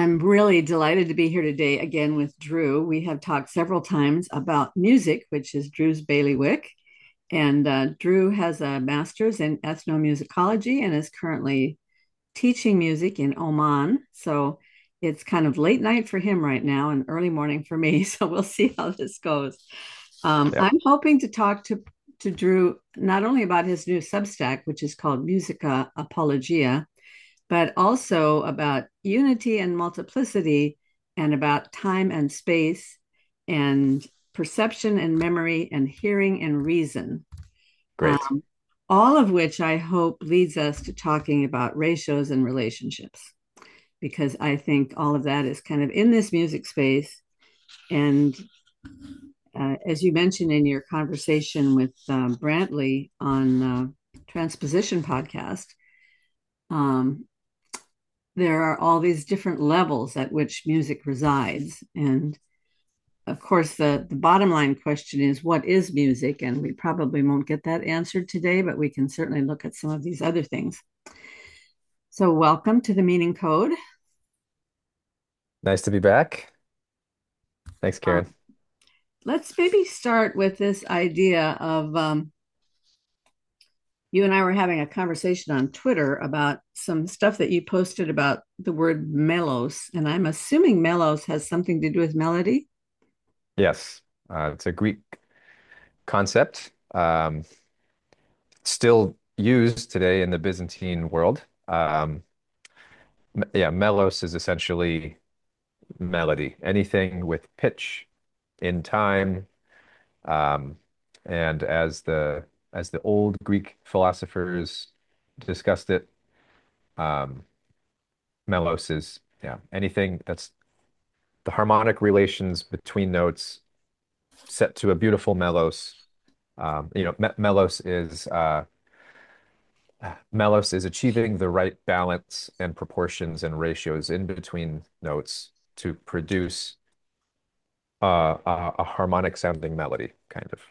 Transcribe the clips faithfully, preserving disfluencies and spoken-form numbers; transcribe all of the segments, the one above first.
I'm really delighted to be here today again with Drew. We have talked several times about music, which is Drew's bailiwick. And uh, Drew has a master's in ethnomusicology and is currently teaching music in Oman. So it's kind of late night for him right now and early morning for me. So we'll see how this goes. Um, Yep. I'm hoping to talk to, to Drew not only about his new Substack, which is called Musica Apologia, but also about unity and multiplicity and about time and space and perception and memory and hearing and reason. Great. Um, all of which I hope leads us to talking about ratios and relationships, because I think all of that is kind of in this music space. And uh, as you mentioned in your conversation with um, Brantley on uh, Transposition podcast, um, there are all these different levels at which music resides. And of course, the, the bottom line question is what is music? And we probably won't get that answered today, but we can certainly look at some of these other things. So, welcome to the Meaning Code. Nice to be back. Thanks, Karen. Um, let's maybe start with this idea of um, you and I were having a conversation on Twitter about some stuff that you posted about the word melos. And I'm assuming melos has something to do with melody. Yes, uh, it's a Greek concept, um, still used today in the Byzantine world. Um, m- yeah, melos is essentially melody, anything with pitch in time. Um, and as the as the old Greek philosophers discussed it, um, melos is yeah anything that's the harmonic relations between notes set to a beautiful melos. Um, you know, me melos is uh, melos is achieving the right balance and proportions and ratios in between notes to produce uh, a, a harmonic sounding melody, kind of.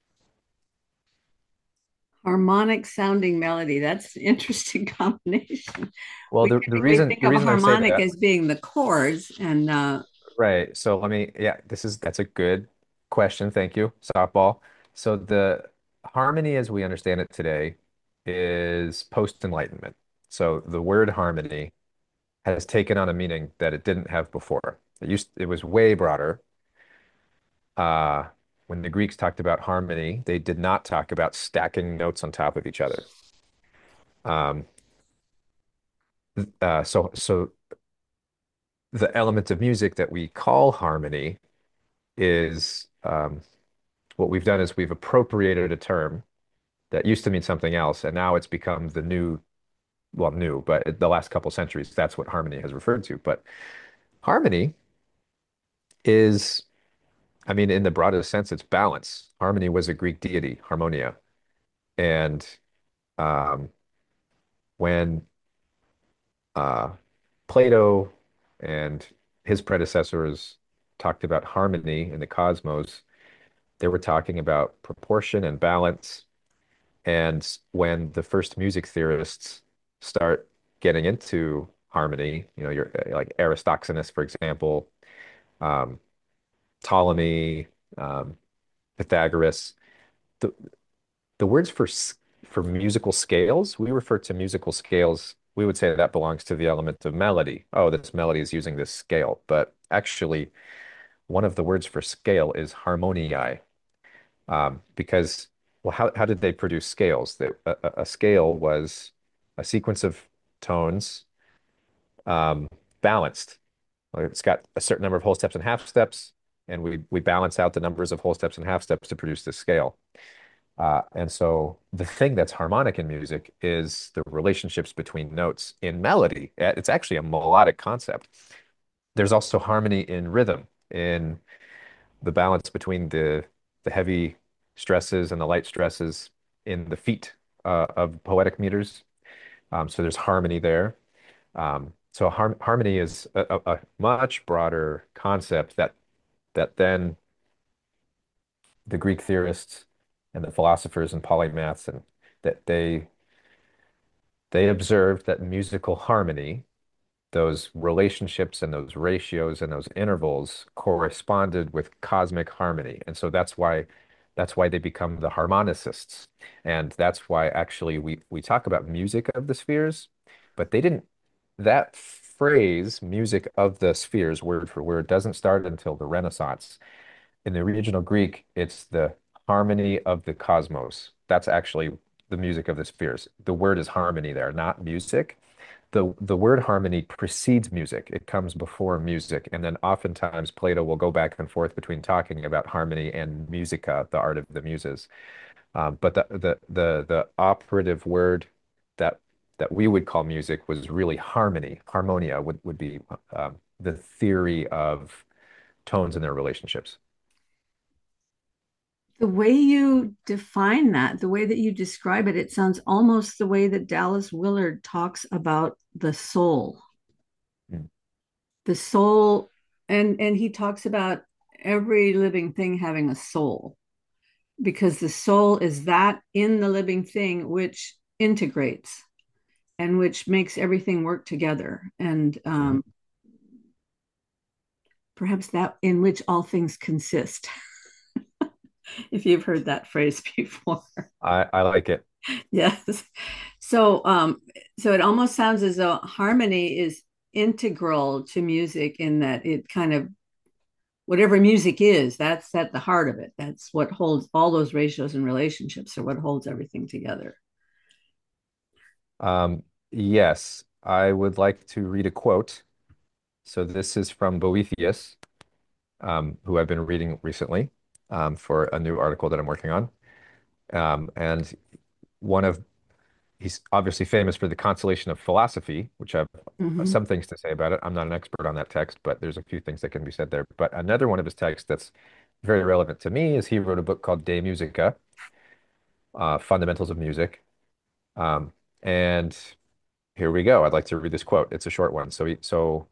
Harmonic sounding melody. That's an interesting combination. Well, We the the typically reason think the of a reason I say harmonic that, as being the chords, and uh, right? So let me, yeah, this is that's a good question. Thank you, softball. So the harmony, as we understand it today, is post-enlightenment. So the word harmony has taken on a meaning that it didn't have before. It used it was way broader. Uh, when the Greeks talked about harmony, they did not talk about stacking notes on top of each other. Um, uh, so so the element of music that we call harmony is um, what we've done is we've appropriated a term that used to mean something else, and now it's become the new, well, new, but the last couple centuries, that's what harmony has referred to. But harmony is I mean, in the broadest sense, it's balance. Harmony was a Greek deity, Harmonia. And um, when uh, Plato and his predecessors talked about harmony in the cosmos, they were talking about proportion and balance. And when the first music theorists start getting into harmony, you know, you're like Aristoxenus, for example, um, Ptolemy, um, Pythagoras, the, the words for for musical scales, we refer to musical scales. We would say that belongs to the element of melody. Oh, this melody is using this scale. But actually, one of the words for scale is harmoniae, um, because, well, how, how did they produce scales? That a, a a scale was a sequence of tones um, balanced. Like, it's got a certain number of whole steps and half steps, and we we balance out the numbers of whole steps and half steps to produce this scale. Uh, and so the thing that's harmonic in music is the relationships between notes in melody. Uh, It's actually a melodic concept. There's also harmony in rhythm, in the balance between the the heavy stresses and the light stresses in the feet uh, of poetic meters. Um, so there's harmony there. Um, so har harmony is a, a, a much broader concept that that then the Greek theorists and the philosophers and polymaths and that they they observed that musical harmony, those relationships and those ratios and those intervals corresponded with cosmic harmony. And so that's why that's why they become the harmonicists. And that's why actually we we talk about music of the spheres, but they didn't that phrase music of the spheres word for word doesn't start until the Renaissance. In the original Greek, it's the harmony of the cosmos. That's actually the music of the spheres. The word is harmony there, not music. The the word harmony precedes music. It comes before music. And then oftentimes Plato will go back and forth between talking about harmony and musica, the art of the muses. Um, but the, the the the operative word that that we would call music was really harmony. Harmonia would, would be um, the theory of tones and their relationships. The way you define that, the way that you describe it, it sounds almost the way that Dallas Willard talks about the soul. Mm. The soul, and and he talks about every living thing having a soul, because the soul is that in the living thing which integrates and which makes everything work together. And Mhm. um, perhaps that in which all things consist, if you've heard that phrase before. I, I like it. Yes. So um so it almost sounds as though harmony is integral to music, in that it kind of, whatever music is, that's at the heart of it. That's what holds all those ratios and relationships, are what holds everything together. Um, yes, I would like to read a quote. So this is from Boethius, um, who I've been reading recently um, for a new article that I'm working on. Um, and one of he's obviously famous for the Consolation of Philosophy, which I have Mm-hmm. some things to say about it. I'm not an expert on that text, but there's a few things that can be said there. But another one of his texts that's very relevant to me is he wrote a book called De Musica, uh, Fundamentals of Music. Um, and here we go. I'd like to read this quote. It's a short one. So he, so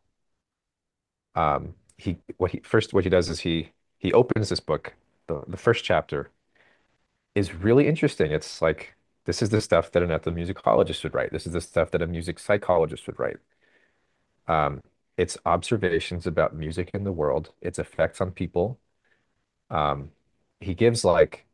um, he, what he first, what he does is he he opens this book. The the first chapter is really interesting. It's like this is the stuff that an ethnomusicologist would write. This is the stuff that a music psychologist would write. Um, it's observations about music in the world, its effects on people. Um, he gives like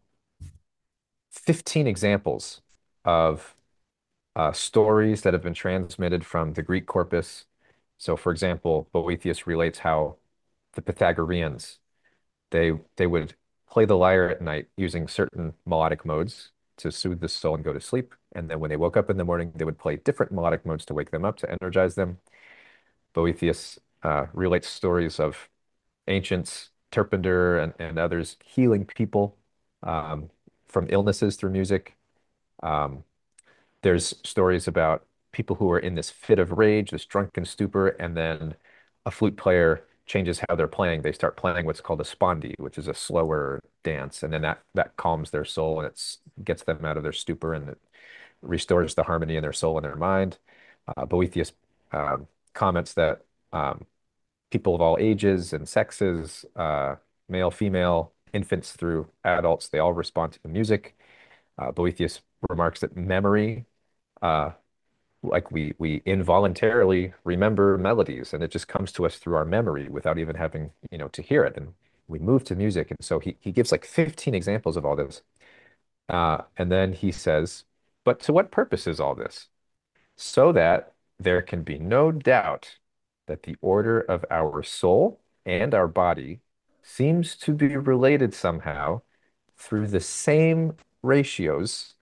fifteen examples of uh, stories that have been transmitted from the Greek corpus. So, for example, Boethius relates how the Pythagoreans they they would play the lyre at night using certain melodic modes to soothe the soul and go to sleep. And then when they woke up in the morning, they would play different melodic modes to wake them up, to energize them. Boethius uh, relates stories of ancients, Terpander and, and others healing people um, from illnesses through music. Um, there's stories about people who are in this fit of rage, this drunken stupor, and then a flute player changes how they're playing. They start playing what's called a spondee, which is a slower dance, and then that that calms their soul and it gets them out of their stupor and it restores the harmony in their soul and their mind. Uh, Boethius um, comments that um, people of all ages and sexes, uh, male, female, infants through adults, they all respond to the music. Uh, Boethius remarks that memory uh, like we we involuntarily remember melodies and it just comes to us through our memory without even having, you know, to hear it. And we move to music. And so he, he gives like fifteen examples of all this. Uh, and then he says, but to what purpose is all this? So that there can be no doubt that the order of our soul and our body seems to be related somehow through the same ratios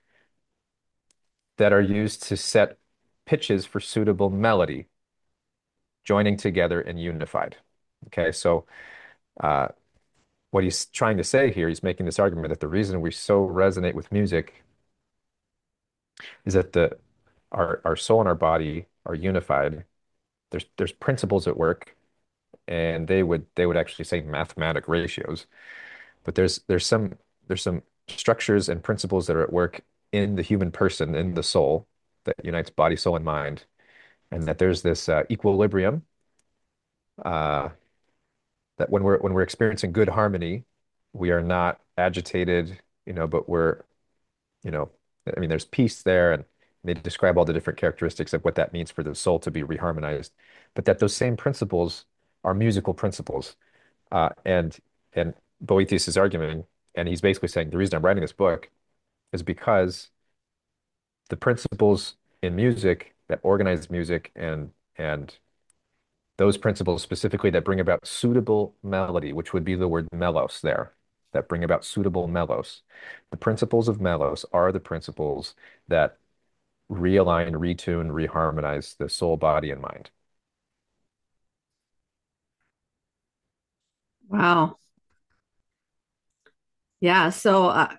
that are used to set pitches for suitable melody, joining together and unified. Okay, so uh, what he's trying to say here, he's making this argument that the reason we so resonate with music is that the our our soul and our body are unified. There's there's principles at work, and they would they would actually say mathematic ratios, but there's there's some there's some structures and principles that are at work in the human person, in the soul, that unites body, soul, and mind, and that there's this uh, equilibrium uh, that when we're when we're experiencing good harmony, we are not agitated, you know, but we're, you know, I mean, there's peace there, and They describe all the different characteristics of what that means for the soul to be reharmonized, but that those same principles are musical principles. Uh, and and Boethius is arguing, and he's basically saying the reason I'm writing this book is because the principles in music that organize music and and those principles specifically that bring about suitable melody, which would be the word melos there, that bring about suitable melos. The principles of melos are the principles that realign, retune, reharmonize the soul, body, and mind. Wow. Yeah. So uh,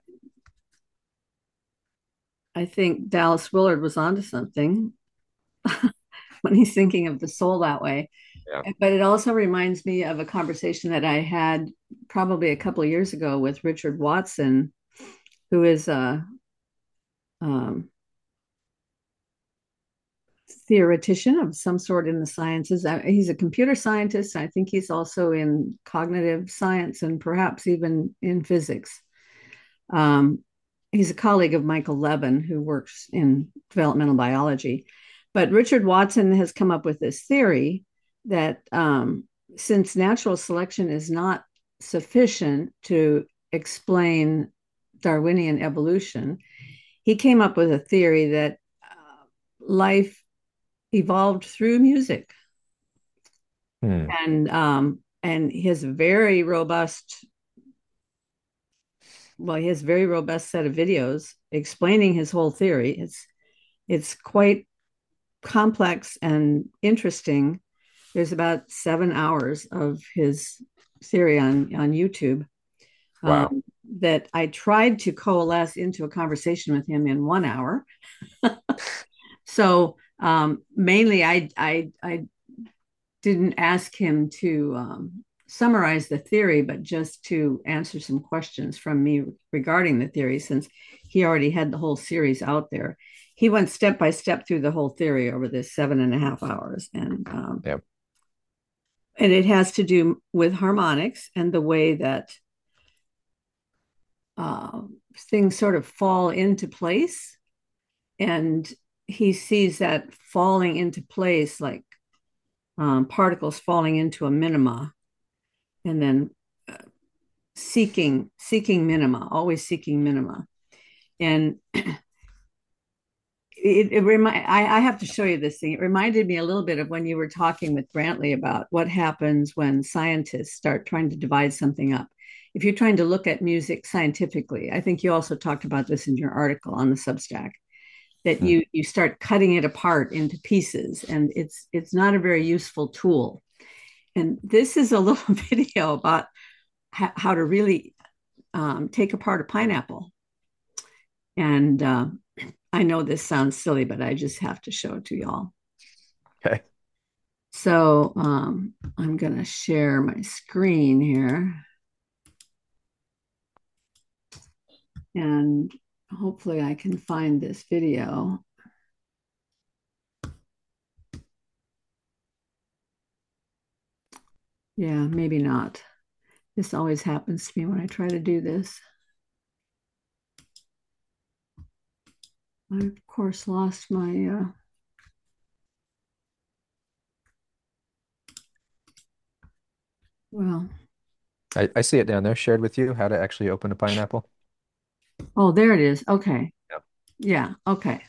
I think Dallas Willard was onto something when he's thinking of the soul that way. Yeah. But it also reminds me of a conversation that I had probably a couple of years ago with Richard Watson, who is a um, theoretician of some sort in the sciences. He's a computer scientist. I think he's also in cognitive science and perhaps even in physics. Um, he's a colleague of Michael Levin, who works in developmental biology. But Richard Watson has come up with this theory that um, since natural selection is not sufficient to explain Darwinian evolution, he came up with a theory that uh, life evolved through music. Hmm. And um, and his very robust, well, he has a very robust set of videos explaining his whole theory. It's it's quite complex and interesting. There's about seven hours of his theory on on YouTube. Wow. Um, that I tried to coalesce into a conversation with him in one hour. So um, mainly, I, I I didn't ask him to um, summarize the theory, but just to answer some questions from me regarding the theory, since he already had the whole series out there. He went step by step through the whole theory over this seven and a half hours, and um, Yeah. and it has to do with harmonics and the way that uh, things sort of fall into place. And he sees that falling into place, like um, particles falling into a minima, and then uh, seeking seeking minima, always seeking minima. And it, it remind I, I have to show you this thing. It reminded me a little bit of when you were talking with Brantley about what happens when scientists start trying to divide something up. If you're trying to look at music scientifically, I think you also talked about this in your article on the Substack, that you you start cutting it apart into pieces, and it's it's not a very useful tool. And this is a little video about ha- how to really um, take apart a pineapple. And uh, I know this sounds silly, but I just have to show it to y'all. Okay. So um, I'm going to share my screen here. And hopefully I can find this video. Yeah, maybe not. This always happens to me when I try to do this. I, of course, lost my... Uh... Well... I, I see it down there, shared with you, how to actually open a pineapple. Oh, there it is. Okay. Yep. Yeah, okay.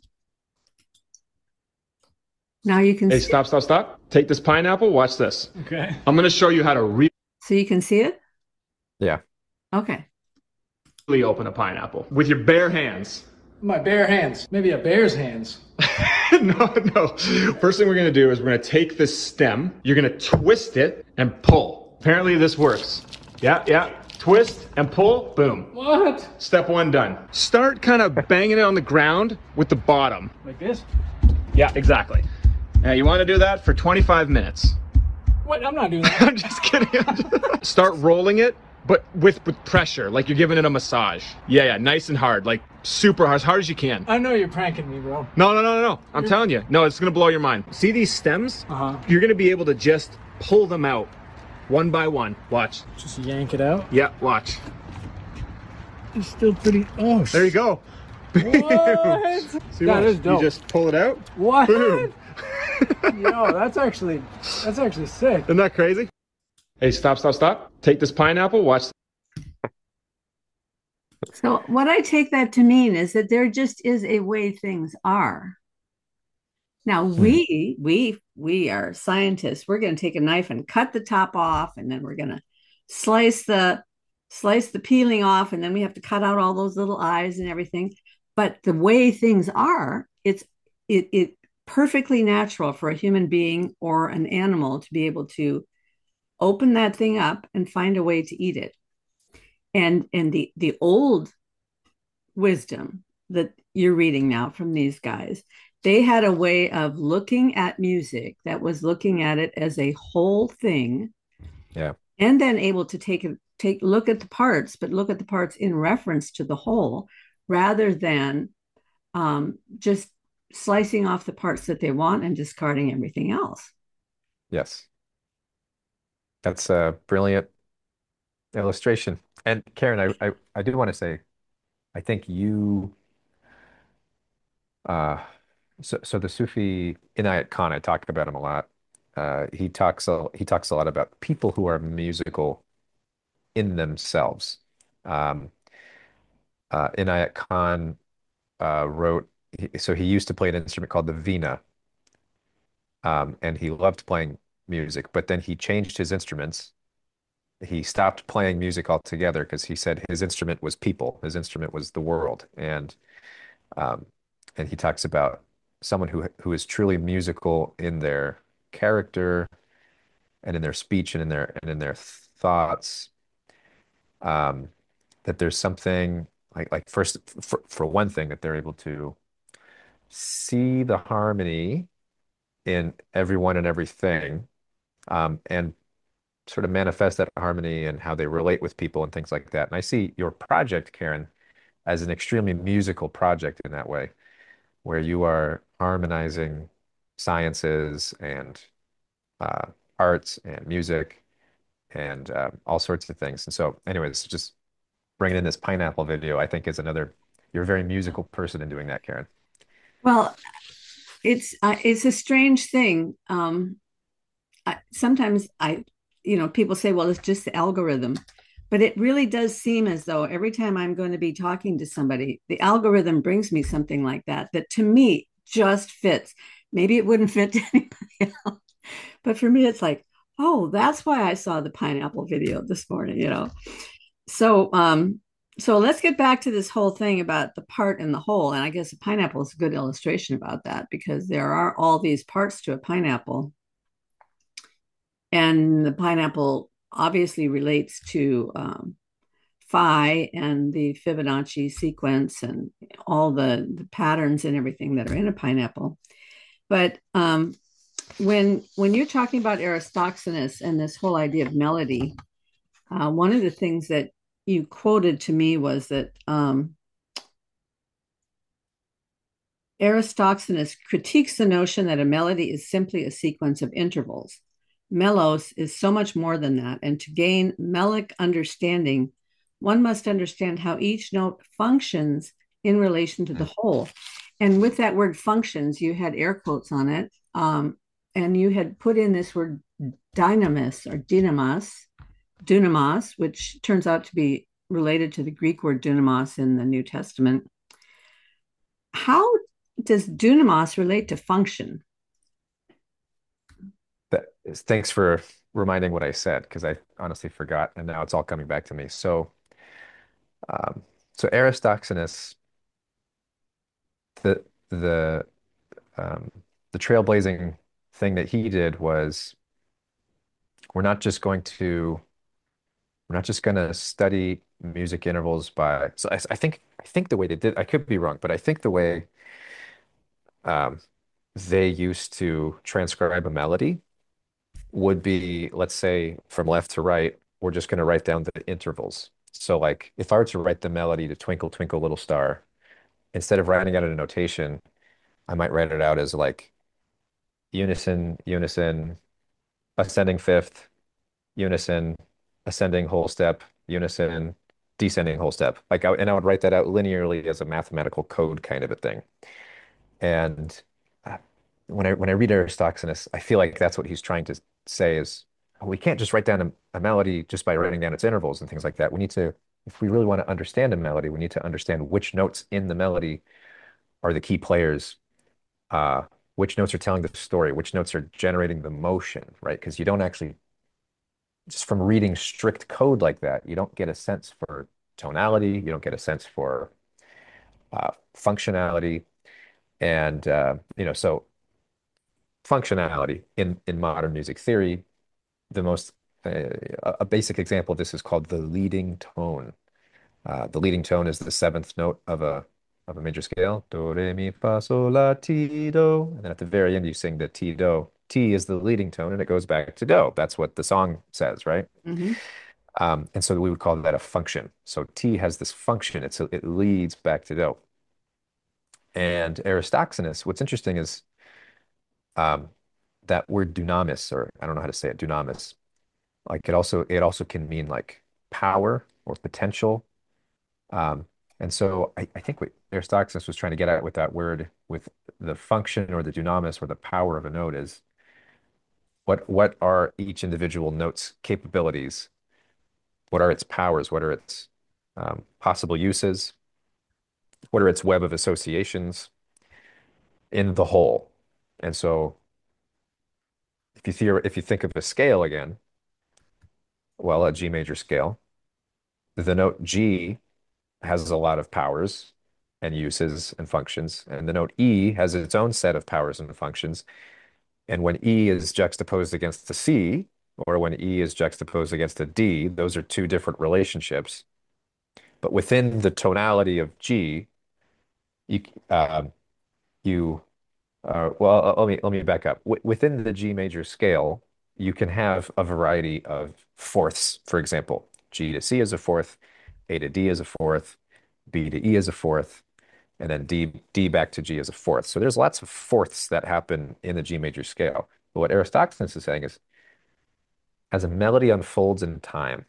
Now you can Hey, see stop, it. stop, stop. Take this pineapple. Watch this. Okay. I'm going to show you how to really So you can see it? Yeah. Okay. open a pineapple with your bare hands. My bare hands. Maybe a bear's hands. No, no. First thing we're going to do is we're going to take this stem. You're going to twist it and pull. Apparently this works. Yeah, yeah. Twist and pull. Boom. What? Step one done. Start kind of banging it on the ground with the bottom. Like this? Yeah, exactly. Now you want to do that for twenty-five minutes. What? I'm not doing that. I'm just kidding. I'm just- Start rolling it, but with, with pressure, like you're giving it a massage. Yeah, yeah, nice and hard, like super hard, as hard as you can. I know you're pranking me, bro. No, no, no, no, no. I'm telling you. No, it's going to blow your mind. See these stems? Uh-huh. You're going to be able to just pull them out one by one. Watch. Just yank it out. Yeah, watch. It's still pretty... Oh, There you go. What? See, That watch. is You dope. just pull it out. What? Boom. Yo, that's actually that's actually sick. Isn't that crazy? Hey, stop, stop, stop. Take this pineapple. Watch. So what I take that to mean is that there just is a way things are. Now Hmm. we we we are scientists. We're going to take a knife and cut the top off, and then we're going to slice the slice the peeling off, and then we have to cut out all those little eyes and everything. But the way things are, it's it it perfectly natural for a human being or an animal to be able to open that thing up and find a way to eat it. And and the the old wisdom that you're reading now from these guys, they had a way of looking at music that was looking at it as a whole thing, Yeah. and then able to take it take look at the parts, but look at the parts in reference to the whole, rather than um, just slicing off the parts that they want and discarding everything else. Yes. That's a brilliant illustration. And Karen, I, I, I do want to say, I think you, uh, so, so the Sufi Inayat Khan, I talk about him a lot. Uh, he talks a, he talks a lot about people who are musical in themselves. Um, uh, Inayat Khan uh, wrote, he, so he used to play an instrument called the veena, um, and he loved playing music, but then he changed his instruments. He stopped playing music altogether because he said his instrument was people, his instrument was the world, and um, and he talks about someone who who is truly musical in their character and in their speech and in their and in their thoughts. Um, that there's something like like first for, for one thing that they're able to see the harmony in everyone and everything, um, and sort of manifest that harmony and how they relate with people and things like that. And I see your project, Karen, as an extremely musical project in that way, where you are harmonizing sciences and uh, arts and music and uh, all sorts of things. And so, anyways, just bringing in this pineapple video, I think is another. You're a very musical person in doing that, Karen. Well, it's uh, it's a strange thing. Um, I, sometimes I, you know, people say, well, it's just the algorithm. But it really does seem as though every time I'm going to be talking to somebody, the algorithm brings me something like that, that to me just fits. Maybe it wouldn't fit to anybody else. But for me, it's like, oh, that's why I saw the pineapple video this morning, you know. So, um, so let's get back to this whole thing about the part and the whole. And I guess a pineapple is a good illustration about that because there are all these parts to a pineapple. And the pineapple obviously relates to um, phi and the Fibonacci sequence and all the, the patterns and everything that are in a pineapple. But um, when when you're talking about Aristoxenus and this whole idea of melody, uh, one of the things that you quoted to me was that um, Aristoxenus critiques the notion that a melody is simply a sequence of intervals. Melos is so much more than that, and to gain melic understanding, one must understand how each note functions in relation to the whole. And with that word functions, you had air quotes on it, um, and you had put in this word dynamis or dynamos, dunamos, which turns out to be related to the Greek word dunamos in the New Testament. How does dunamos relate to function? That is, thanks for reminding what I said because I honestly forgot, and now it's all coming back to me. So, um, so Aristoxenus, the the um, the trailblazing thing that he did was we're not just going to we're not just going to study music intervals by. So I, I think I think the way they did, I could be wrong, but I think the way um, they used to transcribe a melody would be, let's say, from left to right, we're just going to write down the intervals. So, like, if I were to write the melody to Twinkle, Twinkle, Little Star, instead of writing out a notation, I might write it out as like unison, unison, ascending fifth, unison, ascending whole step, unison, descending whole step. Like, I, and I would write that out linearly as a mathematical code kind of a thing. And uh, when I when I read Aristophanes, I feel like that's what he's trying to say is, oh, we can't just write down a, a melody just by writing down its intervals and things like that. We need to, if we really want to understand a melody, we need to understand which notes in the melody are the key players, uh, which notes are telling the story, which notes are generating the motion, right? Because you don't actually, just from reading strict code like that, you don't get a sense for tonality, you don't get a sense for uh, functionality. And uh, you know, so functionality in in modern music theory, the most uh, a basic example of this is called the leading tone. Uh, the leading tone is the seventh note of a of a major scale, do re mi fa sol la ti do, and then at the very end you sing the ti do. Ti is the leading tone, and it goes back to do. That's what the song says, right? Mm-hmm. Um, and so we would call that a function. So T has this function. It's a, it leads back to do. And Aristoxenus, what's interesting is um, that word dunamis, or I don't know how to say it, dunamis. Like it also it also can mean like power or potential. Um, and so I, I think what Aristoxenus was trying to get at with that word, with the function or the dunamis or the power of a note is what what are each individual note's capabilities? What are its powers? What are its um, possible uses? What are its web of associations in the whole? And so if you theor if you think of a scale again, well, a G major scale, the note G has a lot of powers and uses and functions, and the note E has its own set of powers and functions. And when E is juxtaposed against a C, or when E is juxtaposed against a D, those are two different relationships. But within the tonality of G, you uh, you uh, well, uh, let me let me back up. W within the G major scale, you can have a variety of fourths. For example, G to C is a fourth, A to D is a fourth, B to E is a fourth, and then D D back to G is a fourth. So there's lots of fourths that happen in the G major scale. But what Aristophanes is saying is, as a melody unfolds in time,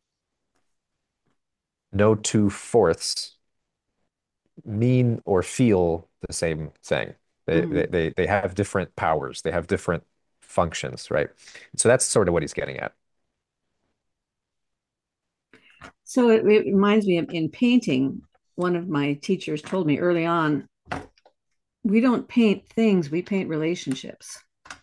no two fourths mean or feel the same thing. They, Mm-hmm. they, they, they have different powers. They have different functions, right? So that's sort of what he's getting at. So it, it reminds me of in painting, one of my teachers told me early on, we don't paint things, we paint relationships.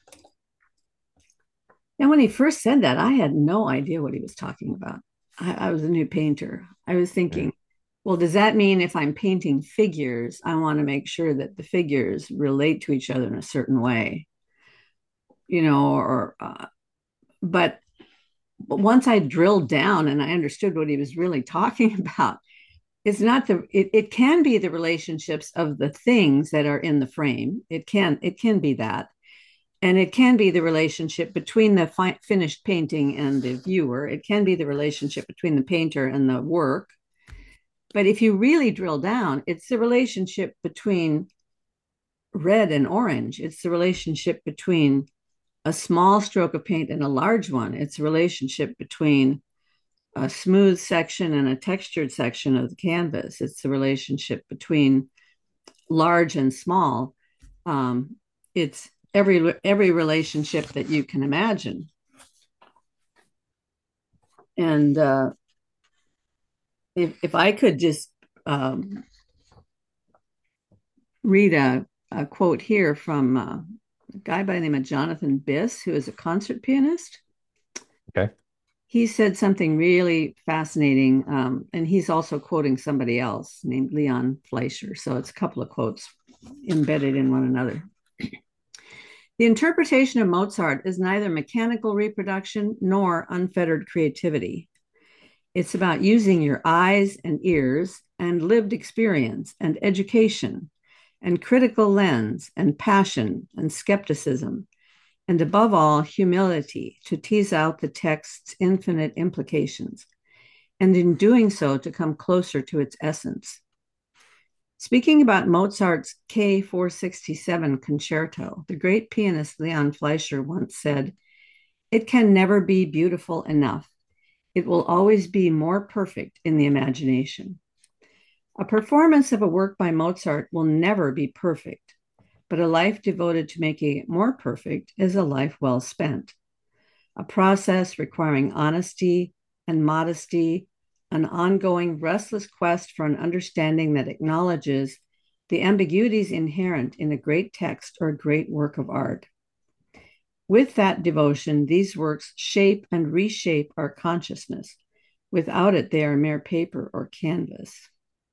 And when he first said that, I had no idea what he was talking about. I, I was a new painter. I was thinking, well, does that mean if I'm painting figures, I want to make sure that the figures relate to each other in a certain way, you know, or, uh, but, but once I drilled down and I understood what he was really talking about, it's not the, it, it can be the relationships of the things that are in the frame. It can, it can be that. And it can be the relationship between the fi- finished painting and the viewer. It can be the relationship between the painter and the work. But if you really drill down, it's the relationship between red and orange. It's the relationship between a small stroke of paint and a large one. It's a relationship between a smooth section and a textured section of the canvas. It's the relationship between large and small. Um, it's every every relationship that you can imagine. And uh, if if I could just um, read a, a quote here from uh, a guy by the name of Jonathan Biss, who is a concert pianist. Okay. He said something really fascinating, um, and he's also quoting somebody else named Leon Fleischer. So it's a couple of quotes embedded in one another. The interpretation of Mozart is neither mechanical reproduction nor unfettered creativity. It's about using your eyes and ears and lived experience and education and critical lens and passion and skepticism, and above all, humility to tease out the text's infinite implications, and in doing so, to come closer to its essence. Speaking about Mozart's K four sixty-seven concerto, the great pianist Leon Fleischer once said, "It can never be beautiful enough. It will always be more perfect in the imagination. A performance of a work by Mozart will never be perfect, but a life devoted to making it more perfect is a life well spent. A process requiring honesty and modesty, an ongoing restless quest for an understanding that acknowledges the ambiguities inherent in a great text or a great work of art. With that devotion, these works shape and reshape our consciousness. Without it, they are mere paper or canvas.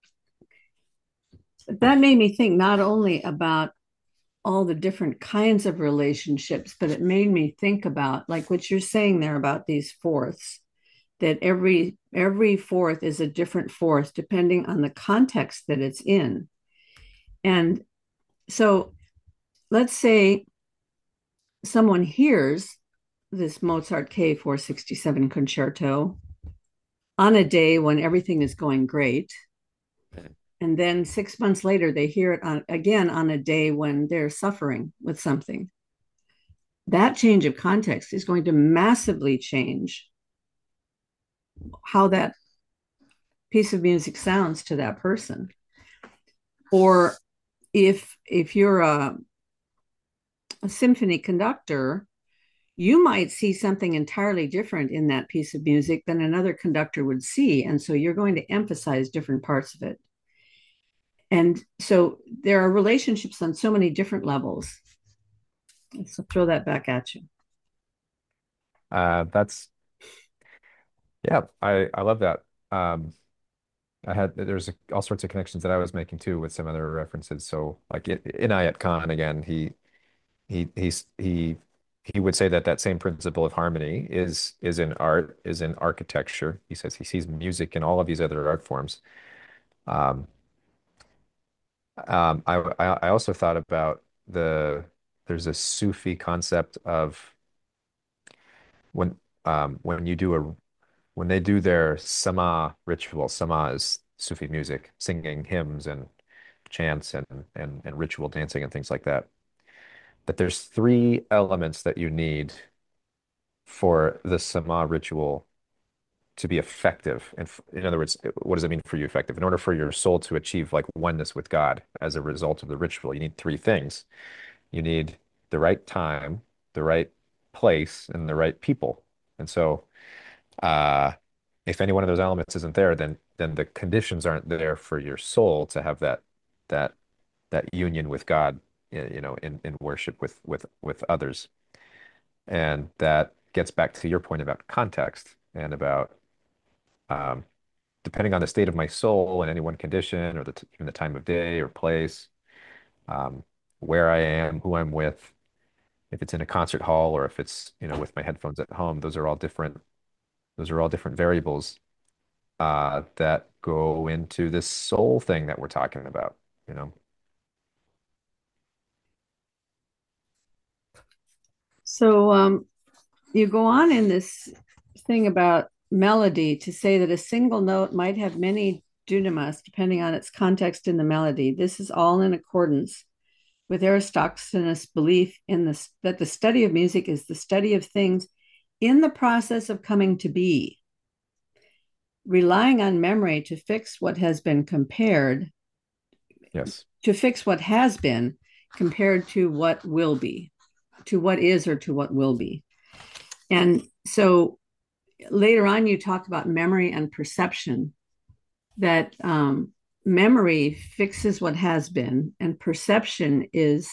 That made me think not only about all the different kinds of relationships, but it made me think about, like what you're saying there about these fourths, that every every fourth is a different fourth depending on the context that it's in. And so let's say someone hears this Mozart K four sixty-seven concerto on a day when everything is going great. And then six months later, they hear it on, again on a day when they're suffering with something. That change of context is going to massively change how that piece of music sounds to that person. Or if if you're a, a symphony conductor, you might see something entirely different in that piece of music than another conductor would see. And so you're going to emphasize different parts of it. And so there are relationships on so many different levels. So throw that back at you. Uh, that's yeah, I I love that. Um, I had there's a, all sorts of connections that I was making too with some other references. So like I- Inayat Khan again, he he he's he he would say that that same principle of harmony is is in art, is in architecture. He says he sees music in all of these other art forms. Um, um, I, I I also thought about the there's a Sufi concept of when um when you do a when they do their sama ritual. Sama is Sufi music, singing hymns and chants and and and ritual dancing and things like that. That there's three elements that you need for the sama ritual to be effective. And in other words, what does it mean for you effective? In order for your soul to achieve like oneness with God as a result of the ritual, you need three things. You need the right time, the right place, and the right people. And so, uh, if any one of those elements isn't there, then then the conditions aren't there for your soul to have that that that union with God, you know, in in worship with with with others. And that gets back to your point about context and about um, depending on the state of my soul in any one condition or the t even the time of day or place, um, where I am, who I'm with, if it's in a concert hall or if it's, you know, with my headphones at home, those are all different, those are all different variables uh, that go into this soul thing that we're talking about, you know. So um, you go on in this thing about melody to say that a single note might have many dunamis depending on its context in the melody. This is all in accordance with Aristophanes' belief in this that the study of music is the study of things in the process of coming to be, relying on memory to fix what has been compared, Yes. to fix what has been compared to what will be, to what is or to what will be. And so later on, you talk about memory and perception, that um, memory fixes what has been, and perception is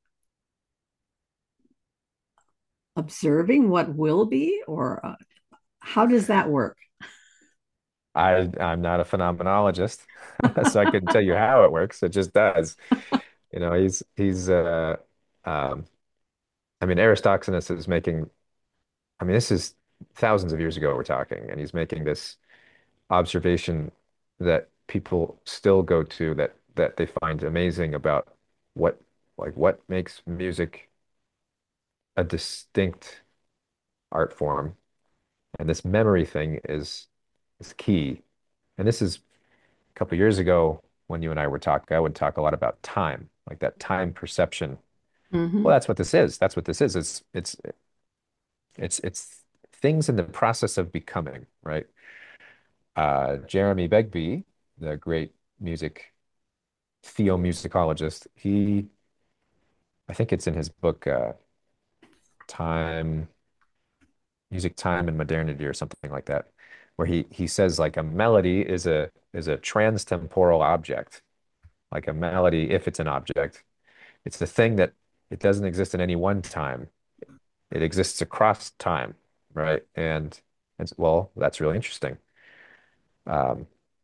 observing what will be, or uh, how does that work? I I'm not a phenomenologist, so I couldn't tell you how it works. It just does. You know, he's he's uh um I mean Aristophanes is making I mean this is thousands of years ago we're talking, and he's making this observation that people still go to that that they find amazing about what like what makes music a distinct art form. And this memory thing is is key. And this is a couple of years ago when you and I were talking, I would talk a lot about time, like that time perception. Mm-hmm. Well, that's what this is. That's what this is. It's it's it's it's things in the process of becoming, right? Uh, Jeremy Begbie, the great music theomusicologist, he, I think it's in his book, uh, Time, Music, Time, and Modernity, or something like that, where he he says like a melody is a is a transtemporal object. Like a melody, if it's an object, it's the thing that it doesn't exist in any one time. It exists across time, right? And and well, that's really interesting. Um,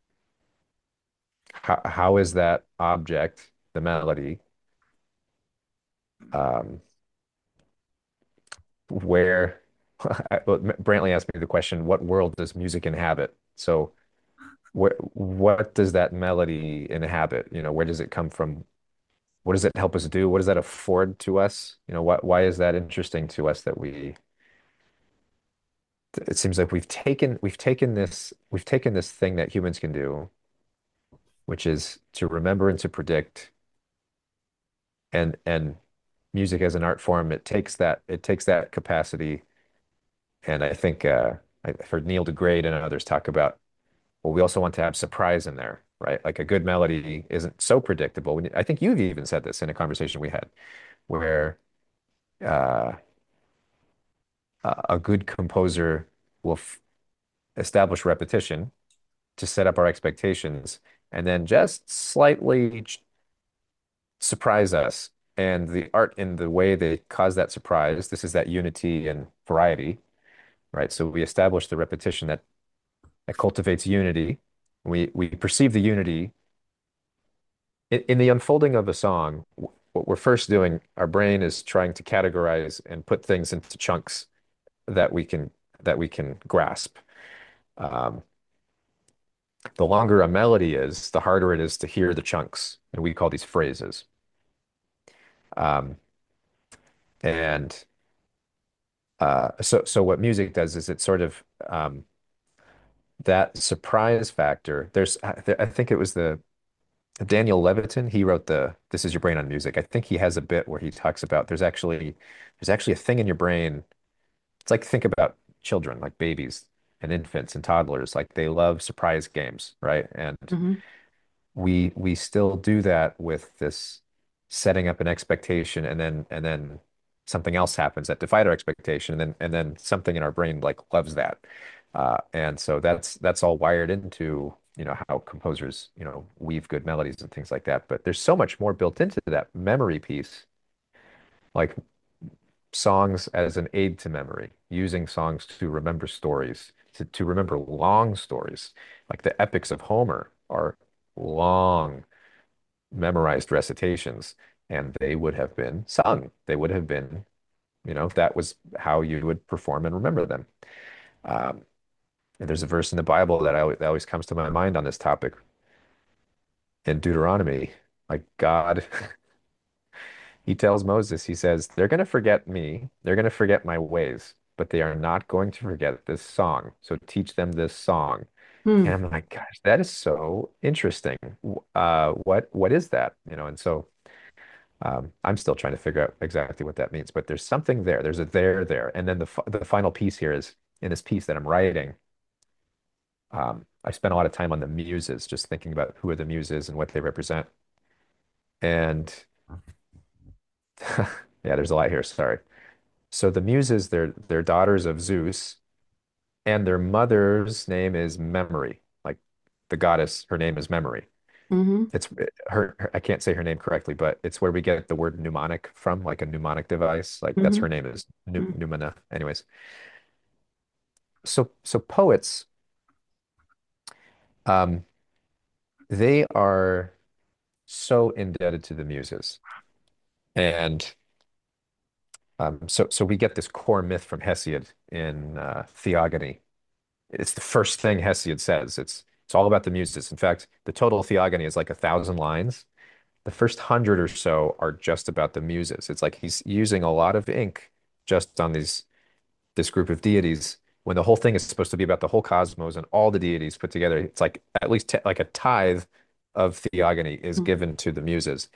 how how is that object, the melody, um, where well, Brantley asked me the question, what world does music inhabit? So what what does that melody inhabit? You know, where does it come from? What does it help us do? What does that afford to us? You know, what why is that interesting to us that we it seems like we've taken we've taken this we've taken this thing that humans can do, which is to remember and to predict, and and music as an art form, it takes that it takes that capacity. And I think uh, I've heard Neil deGrasse and others talk about, well, we also want to have surprise in there, right? Like a good melody isn't so predictable. When you, I think you've even said this in a conversation we had, where uh, a a good composer will f establish repetition to set up our expectations, and then just slightly ch- surprise us. And the art in the way they cause that surprise, this is that unity and variety, right? So we establish the repetition that that cultivates unity. We we perceive the unity in, in the unfolding of a song. What we're first doing, our brain is trying to categorize and put things into chunks that we can that we can grasp. Um, the longer a melody is, the harder it is to hear the chunks, and we call these phrases. Um, and uh, so, so what music does is it sort of um, that surprise factor. There's, I, th I think it was the Daniel Levitin. He wrote the "This Is Your Brain on Music." I think he has a bit where he talks about there's actually there's actually a thing in your brain. It's like think about children, like babies and infants and toddlers, like they love surprise games, right? And Hmm. we we still do that with this setting up an expectation, and then and then something else happens that defied our expectation, and then and then something in our brain like loves that. Uh, and so that's that's all wired into, you know, how composers, you know, weave good melodies and things like that. But there's so much more built into that memory piece, like songs as an aid to memory, using songs to remember stories, to, to remember long stories. Like the epics of Homer are long memorized recitations, and they would have been sung. They would have been, you know, that was how you would perform and remember them. Um, and there's a verse in the Bible that, I, that always comes to my mind on this topic in Deuteronomy. Like God, he tells Moses, he says, they're going to forget me, they're going to forget my ways, but they are not going to forget this song. So teach them this song. And Hmm. I'm like, gosh, that is so interesting. Uh, what what is that? You know, and so Um, I'm still trying to figure out exactly what that means, but there's something there. There's a there there. And then the f the final piece here is in this piece that I'm writing. Um, I spent a lot of time on the muses, just thinking about who are the muses and what they represent. And yeah, there's a lot here. Sorry. So the muses, they're they're daughters of Zeus, and their mother's name is Memory. Like the goddess, her name is Memory. Hmm. It's her, her- I can't say her name correctly, but it's where we get the word mnemonic from, like a mnemonic device. Like that's her Hmm. name is Nu Numina. Anyways, so so poets, um, they are so indebted to the muses, and um, so so we get this core myth from Hesiod in uh, Theogony. It's the first thing Hesiod says. It's it's all about the muses. In fact, the total Theogony is like a thousand lines. The first hundred or so are just about the muses. It's like he's using a lot of ink just on these this group of deities when the whole thing is supposed to be about the whole cosmos and all the deities put together. It's like at least t like a tithe of theogony is given to the muses,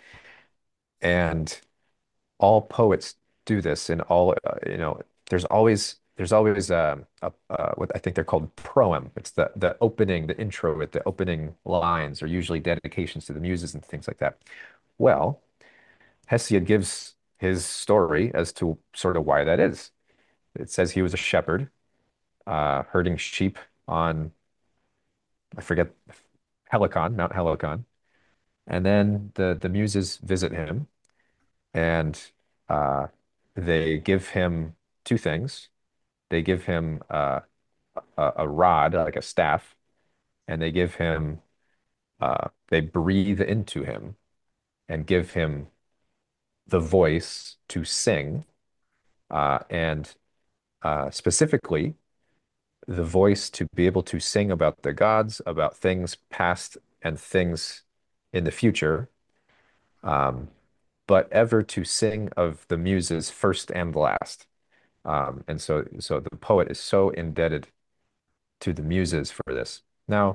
and all poets do this. And all uh, you know, there's always there's always a, a, a what I think they're called proem. It's the the opening, the intro with the opening lines are usually dedications to the muses and things like that. Well, Hesiod gives his story as to sort of why that is. It says he was a shepherd, uh, herding sheep on, I forget, Helicon, Mount Helicon. And then the the muses visit him, and uh, they give him two things. They give him uh, a, a rod, like a staff, and they give him, uh, they breathe into him and give him the voice to sing, uh, and uh, specifically the voice to be able to sing about the gods, about things past and things in the future, um, but ever to sing of the muses first and last. Um, and so, so the poet is so indebted to the muses for this. Now,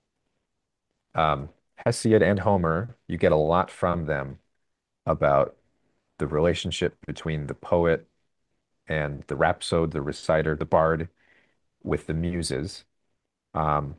um, Hesiod and Homer, you get a lot from them about the relationship between the poet and the rhapsode, the reciter, the bard with the muses. Um,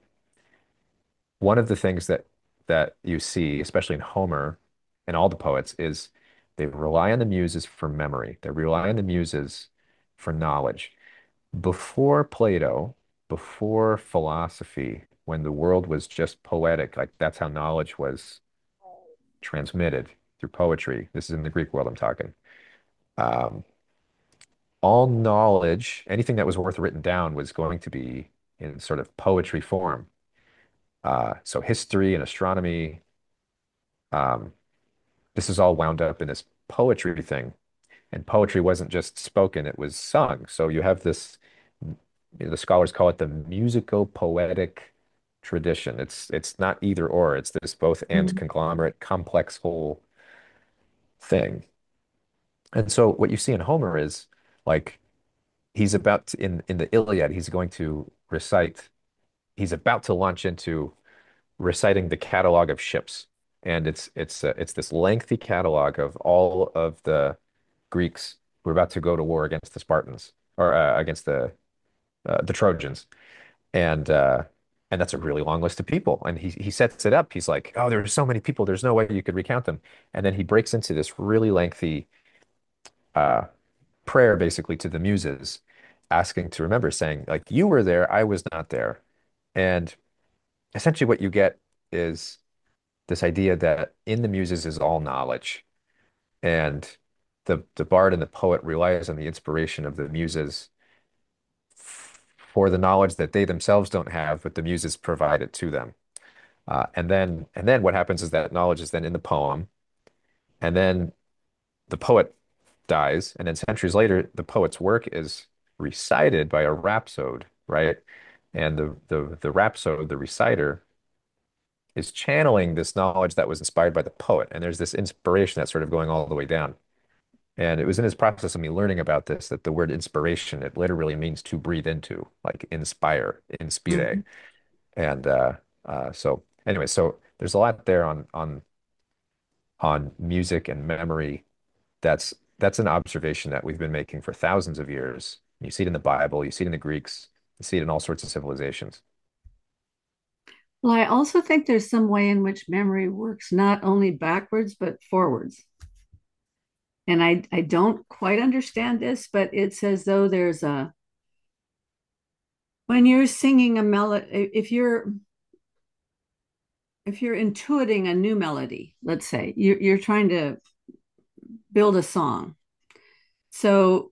one of the things that that you see, especially in Homer and all the poets, is they rely on the muses for memory. They rely on the muses for knowledge. Before Plato, before philosophy, when the world was just poetic, like that's how knowledge was transmitted through poetry. This is in the Greek world I'm talking. Um, all knowledge, anything that was worth written down was going to be in sort of poetry form. Uh, so history and astronomy, um, this is all wound up in this poetry thing. And poetry wasn't just spoken, it was sung. So you have this, the scholars call it the musico-poetic tradition. It's it's not either or, it's this both and Mhm. conglomerate, complex whole thing. And so what you see in Homer is like he's about to, in in the Iliad, he's going to recite, he's about to launch into reciting the catalog of ships. And it's it's uh, it's this lengthy catalog of all of the Greeks who are about to go to war against the Spartans or uh, against the uh, the Trojans. And uh and that's a really long list of people. And he he sets it up. He's like, "Oh, there's so many people, there's no way you could recount them." And then he breaks into this really lengthy uh prayer basically to the muses, asking to remember, saying, like, you were there, I was not there. And essentially what you get is this idea that in the muses is all knowledge. And the the bard and the poet relies on the inspiration of the muses for the knowledge that they themselves don't have, but the muses provide it to them. Uh, and then and then what happens is that knowledge is then in the poem, and then the poet dies, and then centuries later, the poet's work is recited by a rhapsode, right? And the the the rhapsode, the reciter, is channeling this knowledge that was inspired by the poet. And there's this inspiration that's sort of going all the way down. And it was in his process of me learning about this that the word inspiration, it literally means to breathe into, like inspire, inspire. Mhm. And uh, uh, so anyway, so there's a lot there on on on music and memory. That's that's an observation that we've been making for thousands of years. You see it in the Bible, you see it in the Greeks, you see it in all sorts of civilizations. Well, I also think there's some way in which memory works not only backwards but forwards. And I, I don't quite understand this, but it's as though there's a, when you're singing a melody, if you're if you're intuiting a new melody, let's say you're, you're trying to build a song. So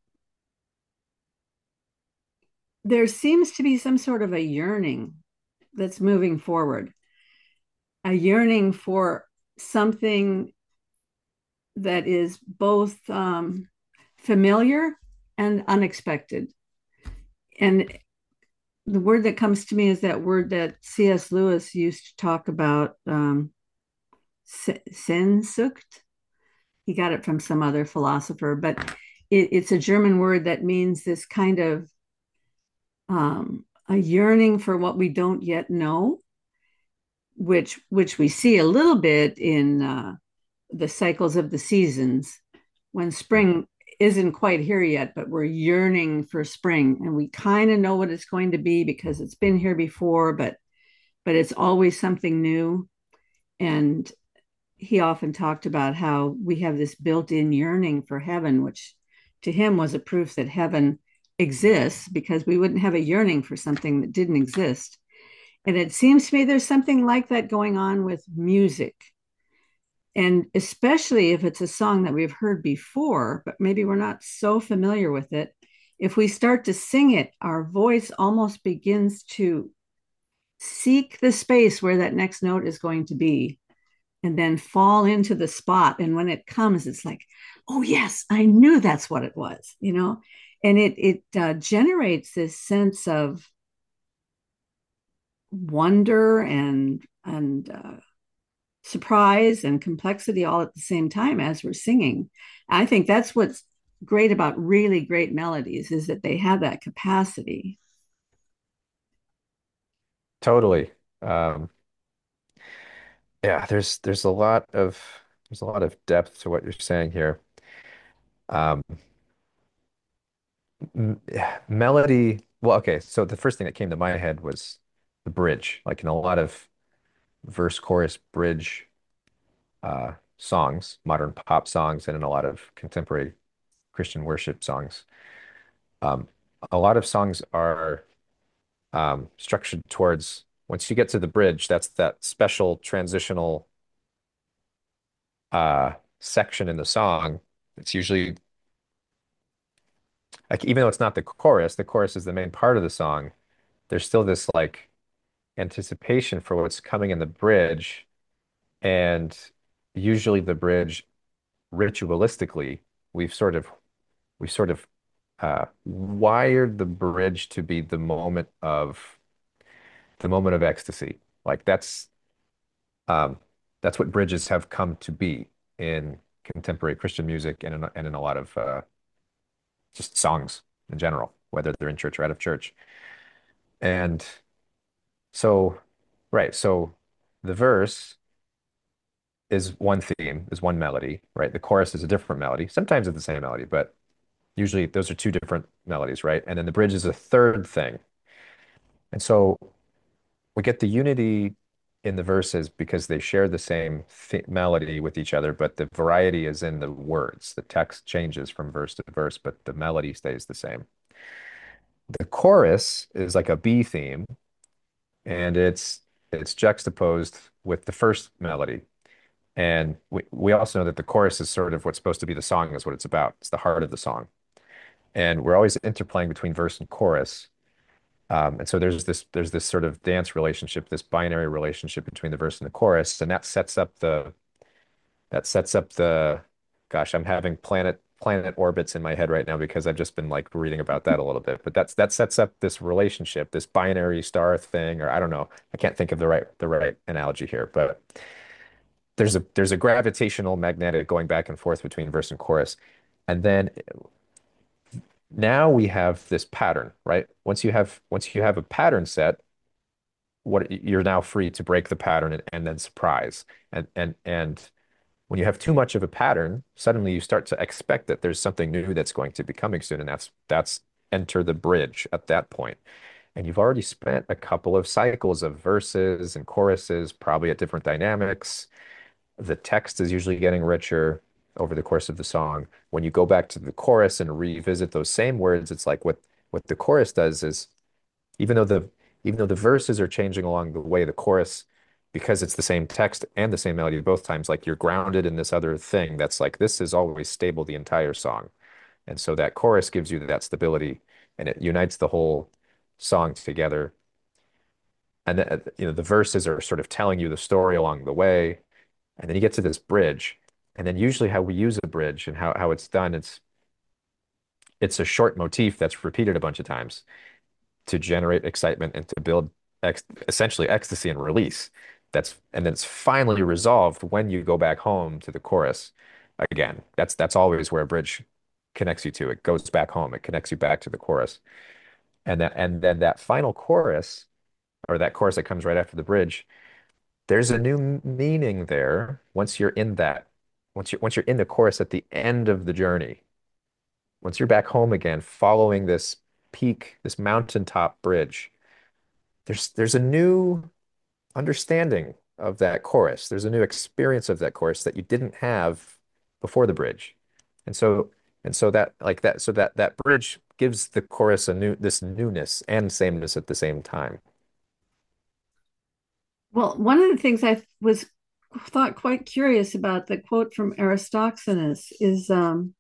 there seems to be some sort of a yearning that's moving forward, a yearning for something that is both um, familiar and unexpected. And the word that comes to me is that word that C S. Lewis used to talk about, um, Sehnsucht. He got it from some other philosopher, but it, it's a German word that means this kind of um, a yearning for what we don't yet know, which which we see a little bit in uh, the cycles of the seasons. When spring isn't quite here yet, but we're yearning for spring, and we kind of know what it's going to be because it's been here before, but but it's always something new. And he often talked about how we have this built-in yearning for heaven, which to him was a proof that heaven exists, because we wouldn't have a yearning for something that didn't exist. And it seems to me there's something like that going on with music. And especially if it's a song that we've heard before, but maybe we're not so familiar with it, if we start to sing it, our voice almost begins to seek the space where that next note is going to be and then fall into the spot. And when it comes, it's like, oh, yes, I knew that's what it was, you know? And it, it uh, generates this sense of wonder and, and, uh, surprise and complexity all at the same time as we're singing. I think that's what's great about really great melodies, is that they have that capacity. Totally. Um, yeah, there's there's a lot of there's a lot of depth to what you're saying here. Um, m Melody. Well, okay. So the first thing that came to my head was the bridge. Like in a lot of verse, chorus, bridge uh, songs, modern pop songs, and in a lot of contemporary Christian worship songs. Um, a lot of songs are um, structured towards once you get to the bridge, that's that special transitional uh, section in the song. It's usually like even though it's not the chorus, the chorus is the main part of the song. There's still this like anticipation for what's coming in the bridge, and usually the bridge ritualistically, we've sort of we sort of uh, wired the bridge to be the moment of the moment of ecstasy. Like that's um, that's what bridges have come to be in contemporary Christian music and in, and in a lot of uh, just songs in general, whether they're in church or out of church. And so, right, so the verse is one theme, is one melody, right? The chorus is a different melody. Sometimes it's the same melody, but usually those are two different melodies, right? And then the bridge is a third thing. And so we get the unity in the verses because they share the same th melody with each other, but the variety is in the words. The text changes from verse to verse, but the melody stays the same. The chorus is like a B theme, and it's it's juxtaposed with the first melody. And we, we also know that the chorus is sort of what's supposed to be the song, is what it's about. It's the heart of the song. And we're always interplaying between verse and chorus. Um, and so there's this there's this sort of dance relationship, this binary relationship between the verse and the chorus, and that sets up the that sets up the gosh, I'm having planet planet orbits in my head right now because I've just been like reading about that a little bit. But that's that sets up this relationship, this binary star thing, or I don't know. I can't think of the right the right analogy here, but there's a there's a gravitational magnetic going back and forth between verse and chorus. And then now we have this pattern, right? Once you have once you have a pattern set, what you're now free to break the pattern and, and then surprise. And and and when you have too much of a pattern, suddenly you start to expect that there's something new that's going to be coming soon, and that's that's enter the bridge at that point. And you've already spent a couple of cycles of verses and choruses, probably at different dynamics. The text is usually getting richer over the course of the song. When you go back to the chorus and revisit those same words, it's like what what the chorus does is even though the even though the verses are changing along the way, the chorus, because it's the same text and the same melody both times, like you're grounded in this other thing that's like this is always stable the entire song. And so that chorus gives you that stability and it unites the whole song together. And then, you know, the verses are sort of telling you the story along the way. And then you get to this bridge. And then usually how we use a bridge and how, how it's done, it's it's a short motif that's repeated a bunch of times to generate excitement and to build ex essentially ecstasy and release. That's and then it's finally resolved when you go back home to the chorus. Again, that's that's always where a bridge connects you to. It goes back home. It connects you back to the chorus. And that and then that final chorus, or that chorus that comes right after the bridge, there's a new meaning there once you're in that, once you're once you're in the chorus at the end of the journey. once you're back home again, following this peak, this mountaintop bridge, there's there's a new understanding of that chorus. There's a new experience of that chorus that you didn't have before the bridge. And so and so that like that so that that bridge gives the chorus a new this newness and sameness at the same time. Well, one of the things I was thought quite curious about the quote from Aristoxenus is um,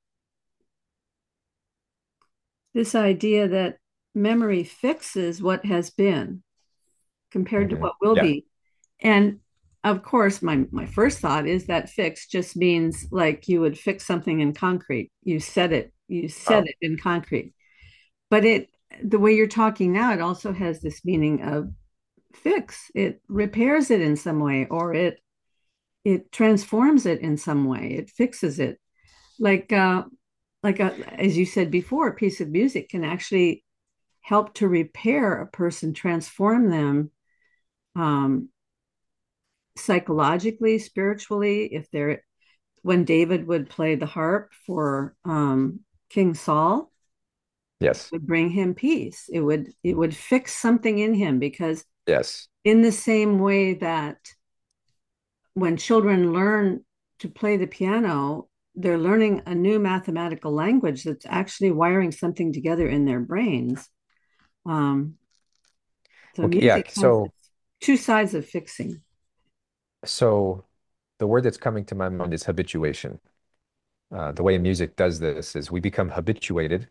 this idea that memory fixes what has been compared to Mhm. what will Yeah. be. And of course, my my first thought is that fix just means like you would fix something in concrete. You set it, you set Oh, it in concrete. But it the way you're talking now, it also has this meaning of fix. It repairs it in some way, or it it transforms it in some way. It fixes it. Like uh like a, as you said before, a piece of music can actually help to repair a person, transform them um, psychologically, spiritually. If they're when David would play the harp for um, King Saul, yes. would bring him peace. It would it would fix something in him because Yes. in the same way that when children learn to play the piano, they're learning a new mathematical language that's actually wiring something together in their brains. Um, so Okay, yeah. music has So two sides of fixing. so the word that's coming to my mind is habituation. Uh, the way music does this is we become habituated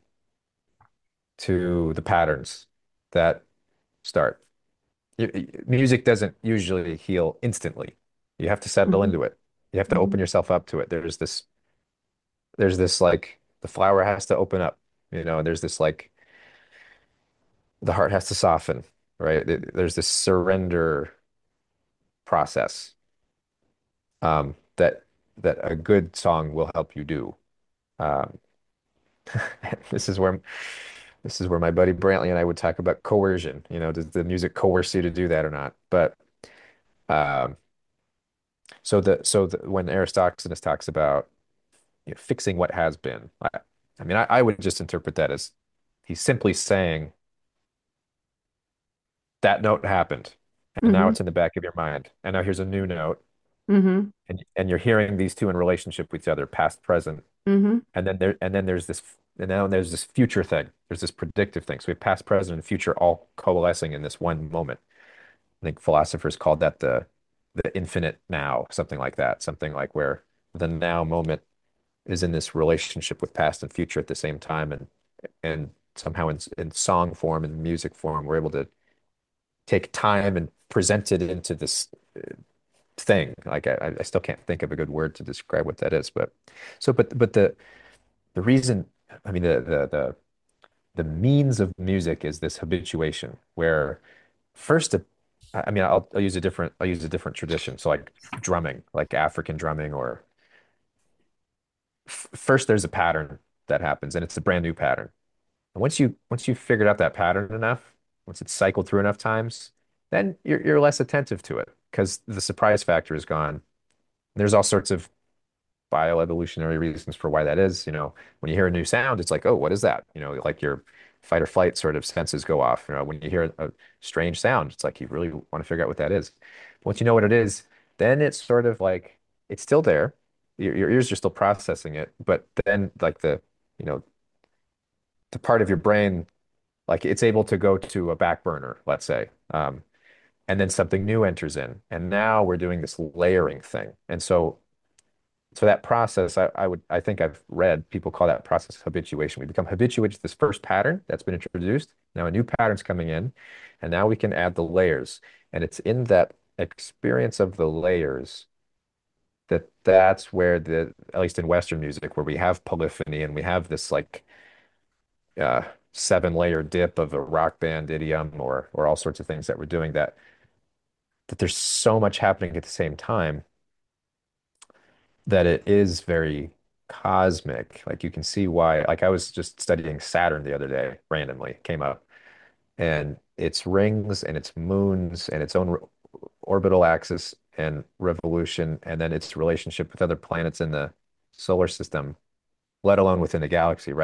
to the patterns that start. Y- y- Music doesn't usually heal instantly. You have to settle Mhm, into it. You have to open mhm, yourself up to it. There's this, there's this like the flower has to open up, you know, there's this like the heart has to soften, right? There- There's this surrender process um, that that a good song will help you do. Um, this is where this is where my buddy Brantley and I would talk about coercion. You know, does the music coerce you to do that or not? But um, so the so the, when Aristoxenus talks about you know, fixing what has been, I, I mean, I, I would just interpret that as he's simply saying that note happened, and now mhm, it's in the back of your mind, and now here's a new note, mhm, and and you're hearing these two in relationship with each other, past, present, mhm, and then there and then there's this and now there's this future thing. There's this predictive thing. So we have past, present, and future all coalescing in this one moment. I think philosophers called that the the infinite now, something like that. Something like where the now moment is in this relationship with past and future at the same time, and and somehow in in song form and music form, we're able to take time and present it into this uh, thing. Like I, I still can't think of a good word to describe what that is, but so but but the the reason, I mean the the the the means of music is this habituation where first I I mean I'll, I'll use a different I'll use a different tradition. So like drumming, like African drumming or f first there's a pattern that happens and it's a brand new pattern. And once you once you've figured out that pattern enough, once it's cycled through enough times, then you're you're less attentive to it because the surprise factor is gone. There's all sorts of bioevolutionary reasons for why that is. You know, when you hear a new sound, it's like, oh, what is that? You know, like your fight or flight sort of senses go off. You know, when you hear a, a strange sound, it's like you really want to figure out what that is. Once you know what it is, then it's sort of like it's still there. Your, your ears are still processing it, but then like the, you know, the part of your brain, like it's able to go to a back burner, let's say. Um, and then something new enters in. And now we're doing this layering thing. And so so that process, I, I would, I think I've read people call that process habituation. We become habituated to this first pattern that's been introduced. Now a new pattern's coming in, and now we can add the layers. And it's in that experience of the layers that that's where the, at least in Western music, where we have polyphony and we have this like uh, seven layer dip of a rock band idiom or or all sorts of things that we're doing that that there's so much happening at the same time that it is very cosmic. Like you can see why. Like I was just studying Saturn the other day, randomly came up, and its rings and its moons and its own r- orbital axis and revolution, and then its relationship with other planets in the solar system, let alone within the galaxy, right?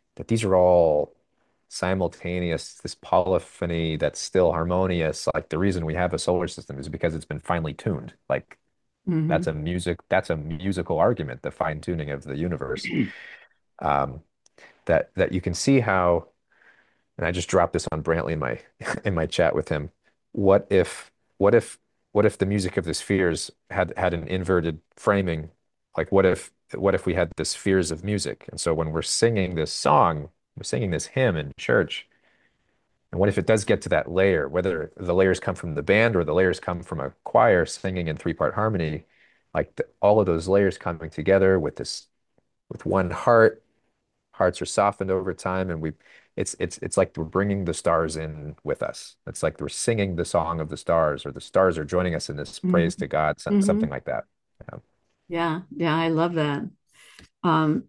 that these are all simultaneous, this polyphony that's still harmonious. Like the reason we have a solar system is because it's been finely tuned. Like Hmm. that's a music, that's a musical argument, the fine tuning of the universe. Um, that that you can see how, and I just dropped this on Brantley in my in my chat with him. What if what if what if the music of the spheres had had an inverted framing? Like what if what if we had the spheres of music? And so when we're singing this song, we're singing this hymn in church, and what if it does get to that layer, whether the layers come from the band or the layers come from a choir singing in three-part harmony, like the, all of those layers coming together with this with one heart, hearts are softened over time, and we it's it's it's like we're bringing the stars in with us. It's like we're singing the song of the stars, or the stars are joining us in this Hmm. praise to God, so- Hmm. something like that. Yeah. Yeah, yeah, I love that. Um,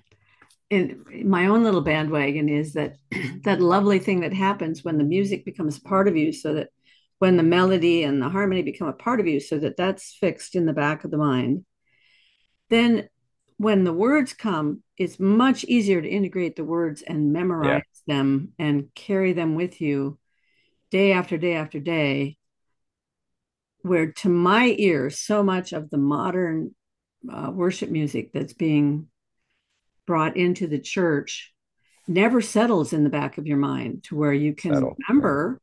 in my own little bandwagon is that that lovely thing that happens when the music becomes part of you, so that when the melody and the harmony become a part of you, so that that's fixed in the back of the mind, then when the words come, it's much easier to integrate the words and Yeah. memorize them and carry them with you day after day after day. Where to my ear, so much of the modern uh, worship music that's being brought into the church never settles in the back of your mind to where you can Settle. Yeah. remember.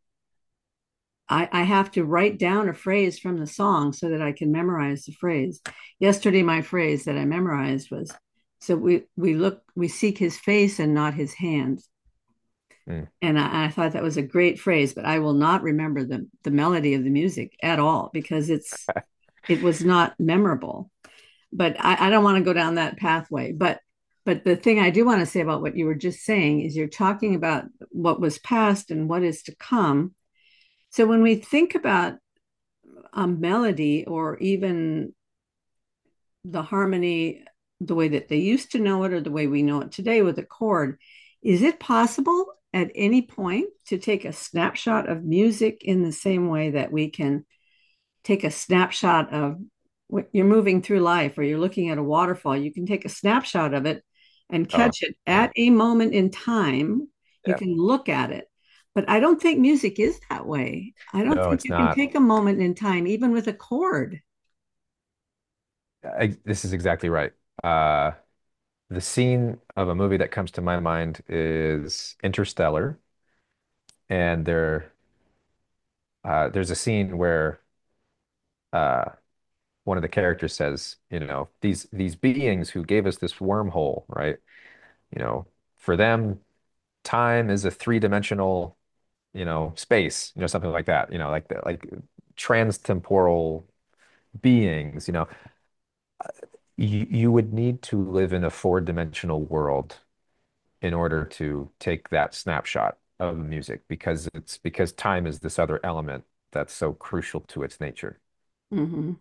I, I have to write down a phrase from the song so that I can memorize the phrase. Yesterday, my phrase that I memorized was, "So we we look, we seek his face and not his hands." Mm. And I, I thought that was a great phrase, but I will not remember the the melody of the music at all because it's it was not memorable. But I, I don't want to go down that pathway. But but the thing I do want to say about what you were just saying is you're talking about what was past and what is to come. So when we think about a melody or even the harmony, the way that they used to know it or the way we know it today with a chord, is it possible at any point to take a snapshot of music in the same way that we can take a snapshot of what you're moving through life or you're looking at a waterfall? You can take a snapshot of it and Oh, catch it yeah. at a moment in time. You Yeah. can look at it. But I don't think music is that way. I don't No, think it's you can not. take a moment in time, even with a chord. I, this is exactly right. Uh, the scene of a movie that comes to my mind is Interstellar, and there uh, there's a scene where uh, one of the characters says, you know, these these beings who gave us this wormhole, right? You know, for them, time is a three-dimensional, you know, space, you know, something like that, you know, like the, like trans-temporal beings, you know. You you would need to live in a four-dimensional world in order to take that snapshot of music because it's because time is this other element that's so crucial to its nature. Mhm.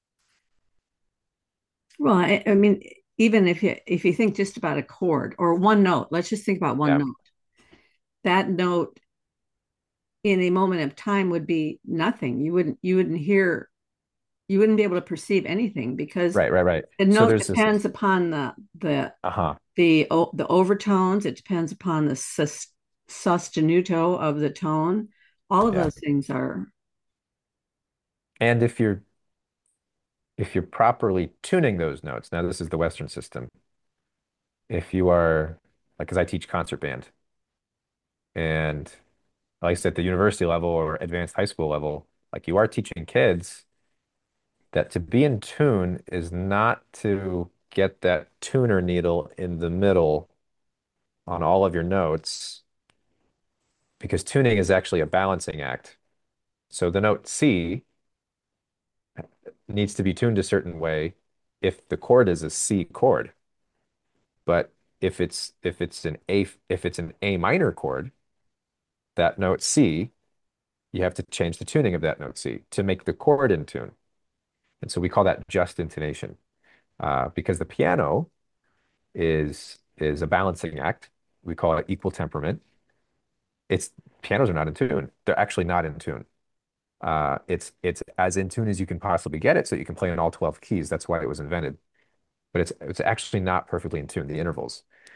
Well, I, I mean, even if you if you think just about a chord or one note, let's just think about one Yeah. note. That note in a moment of time would be nothing. You wouldn't you wouldn't hear you wouldn't be able to perceive anything because Right, right, right. the So note there's this, depends upon the the uh-huh. the the overtones. It depends upon the sus, sostenuto of the tone. All of Yeah. those things are. And if you're if you're properly tuning those notes, now this is the Western system. If you are like, because I teach concert band, and like I said, at the university level or advanced high school level, like you are teaching kids that to be in tune is not to get that tuner needle in the middle on all of your notes, because tuning is actually a balancing act. So the note C needs to be tuned a certain way if the chord is a C chord. But if it's if it's an A if it's an A minor chord, that note C, you have to change the tuning of that note C to make the chord in tune. And so we call that just intonation. Uh, because the piano is is a balancing act. We call it equal temperament. It's pianos are not in tune. They're actually not in tune. Uh, it's it's as in tune as you can possibly get it, so you can play in all twelve keys. That's why it was invented. But it's it's actually not perfectly in tune, the intervals.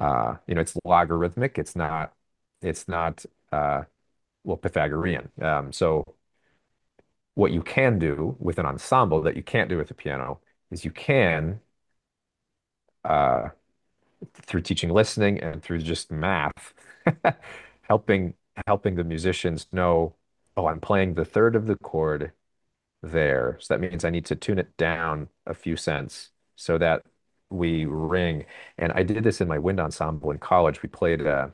Uh, you know, it's logarithmic. It's not, it's not, uh, well, Pythagorean. Um, so what you can do with an ensemble that you can't do with the piano is you can, uh, through teaching listening and through just math, helping helping the musicians know, oh, I'm playing the third of the chord there. So that means I need to tune it down a few cents so that we ring. And I did this in my wind ensemble in college. We played uh,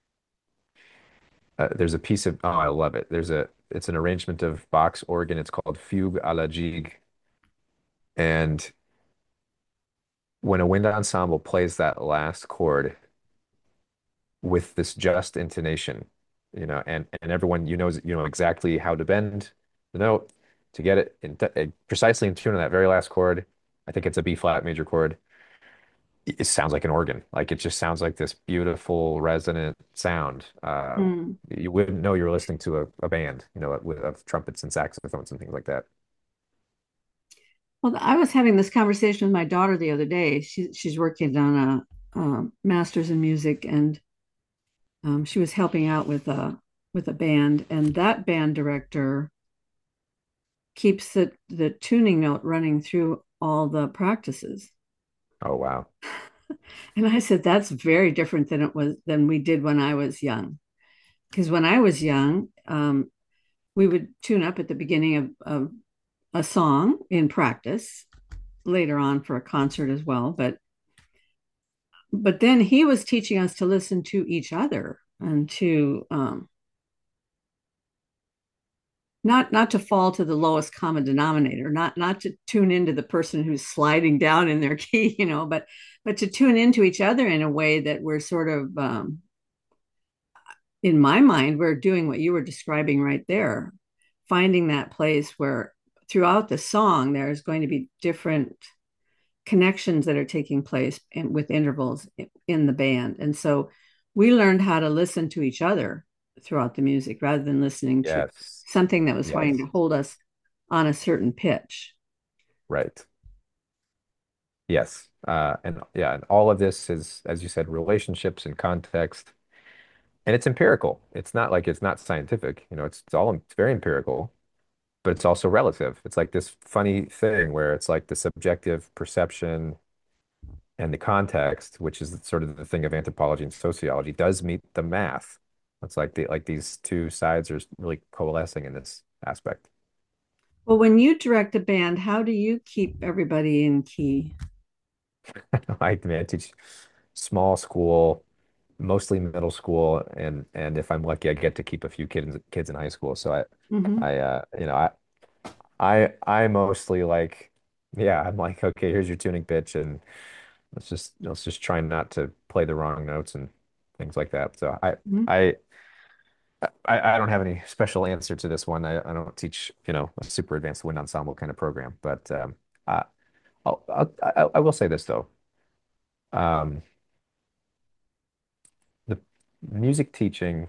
uh, there's a piece of, oh, I love it. There's a it's an arrangement of Bach's organ. It's called Fugue à la Gigue. And when a wind ensemble plays that last chord with this just intonation, you know, and and everyone you know you know exactly how to bend the note to get it in uh, precisely in tune on that very last chord. I think it's a B flat major chord. It it sounds like an organ. Like it just sounds like this beautiful resonant sound. Uh, Mm. you wouldn't know you were listening to a, a band, you know, with of trumpets and saxophones and things like that. Well, I was having this conversation with my daughter the other day. She, she's working on a, um master's in music, and um, she was helping out with a with a band, and that band director keeps the the tuning note running through all the practices. Oh wow. And I said, that's very different than it was than we did when I was young. Because when I was young, um, we would tune up at the beginning of, of a song in practice, later on for a concert as well. But but then he was teaching us to listen to each other and to um, not not to fall to the lowest common denominator, not not to tune into the person who's sliding down in their key, you know, but but to tune into each other in a way that we're sort of um, in my mind, we're doing what you were describing right there, finding that place where throughout the song there's going to be different connections that are taking place in, with intervals in the band. And so we learned how to listen to each other throughout the music rather than listening to Yes. something that was trying to Yes. hold us on a certain pitch. Right. Yes. Uh, and yeah, and all of this is, as you said, relationships and context. And it's empirical. It's not like it's not scientific. You know, it's, it's all it's very empirical, but it's also relative. It's like this funny thing where it's like the subjective perception and the context, which is sort of the thing of anthropology and sociology, does meet the math. It's like the like these two sides are really coalescing in this aspect. Well, when you direct a band, how do you keep everybody in key? I mean, I teach small school, mostly middle school, and and if I'm lucky, I get to keep a few kids kids in high school. So I Mm-hmm. I uh you know I I I mostly like yeah, I'm like, okay, here's your tuning pitch and let's just let's just try not to play the wrong notes and things like that. So I Mm-hmm. I I, I don't have any special answer to this one. I, I don't teach, you know, a super advanced wind ensemble kind of program, but um I I'll, I'll, I I will say this though. Um the music teaching,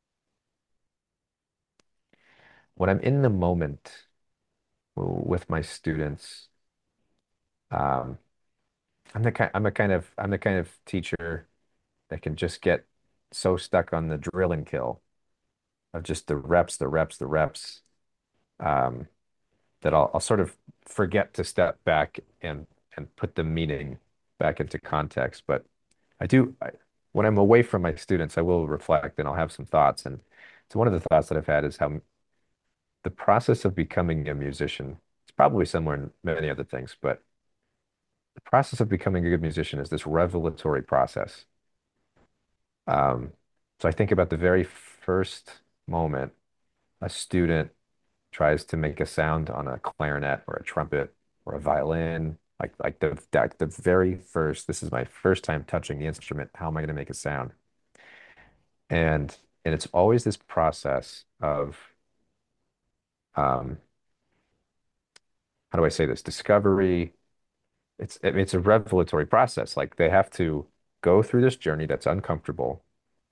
when I'm in the moment with my students, um I'm the kind I'm a kind of I'm the kind of teacher that can just get so stuck on the drill and kill of just the reps, the reps, the reps, um, that I'll, I'll sort of forget to step back and and put the meaning back into context. But I do, I, when I'm away from my students, I will reflect and I'll have some thoughts. And so one of the thoughts that I've had is how the process of becoming a musician, it's probably similar in many other things, but the process of becoming a good musician is this revelatory process. Um, so I think about the very first moment a student tries to make a sound on a clarinet or a trumpet or a violin, like like the that the very first, this is my first time touching the instrument. How am I going to make a sound? And and it's always this process of um, how do I say this? Discovery. It's it's a revelatory process. Like they have to go through this journey that's uncomfortable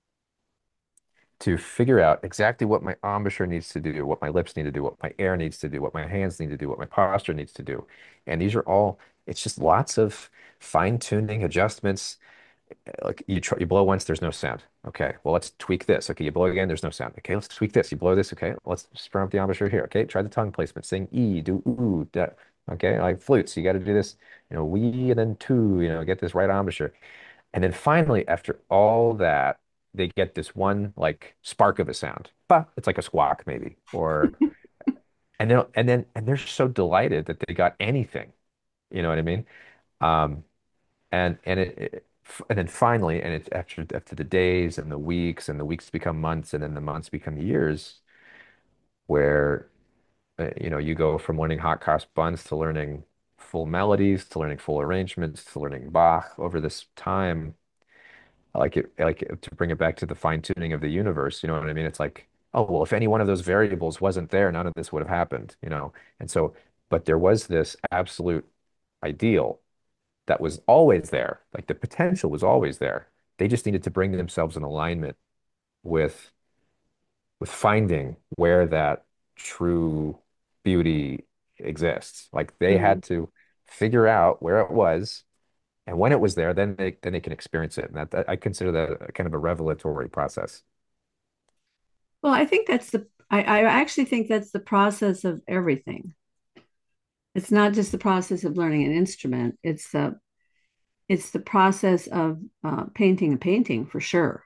to figure out exactly what my embouchure needs to do, what my lips need to do, what my air needs to do, what my hands need to do, what my posture needs to do. And these are all, it's just lots of fine-tuning adjustments like you try, you blow once, there's no sound. Okay, well, let's tweak this. Okay, you blow again, there's no sound. Okay, let's tweak this. You blow this. Okay, let's firm up the embouchure here. Okay, try the tongue placement. Sing E, do ooh, da. Okay, like flutes, you got to do this, you know, we and then two, you know, get this right embouchure. And then finally, after all that, they get this one like spark of a sound. But it's like a squawk maybe, or and then and then and they're so delighted that they got anything. You know what I mean? Um, and and it, it and then finally, and it's after after the days and the weeks and the weeks become months and then the months become years, where uh, you know you go from learning hot cross buns to learning full melodies to learning full arrangements to learning Bach over this time. Like it, like it- to bring it back to the fine tuning of the universe. You know what I mean? It's like, oh well, if any one of those variables wasn't there, none of this would have happened. You know, and so, but there was this absolute ideal that was always there. Like the potential was always there. They just needed to bring themselves in alignment with with finding where that true beauty exists. Like they Mhm. had to figure out where it was, and when it was there, then they then they can experience it. And that, that I consider that a kind of a revelatory process. Well, I think that's the, I, I actually think that's the process of everything. It's not just the process of learning an instrument. It's the, it's the process of uh, painting a painting for sure.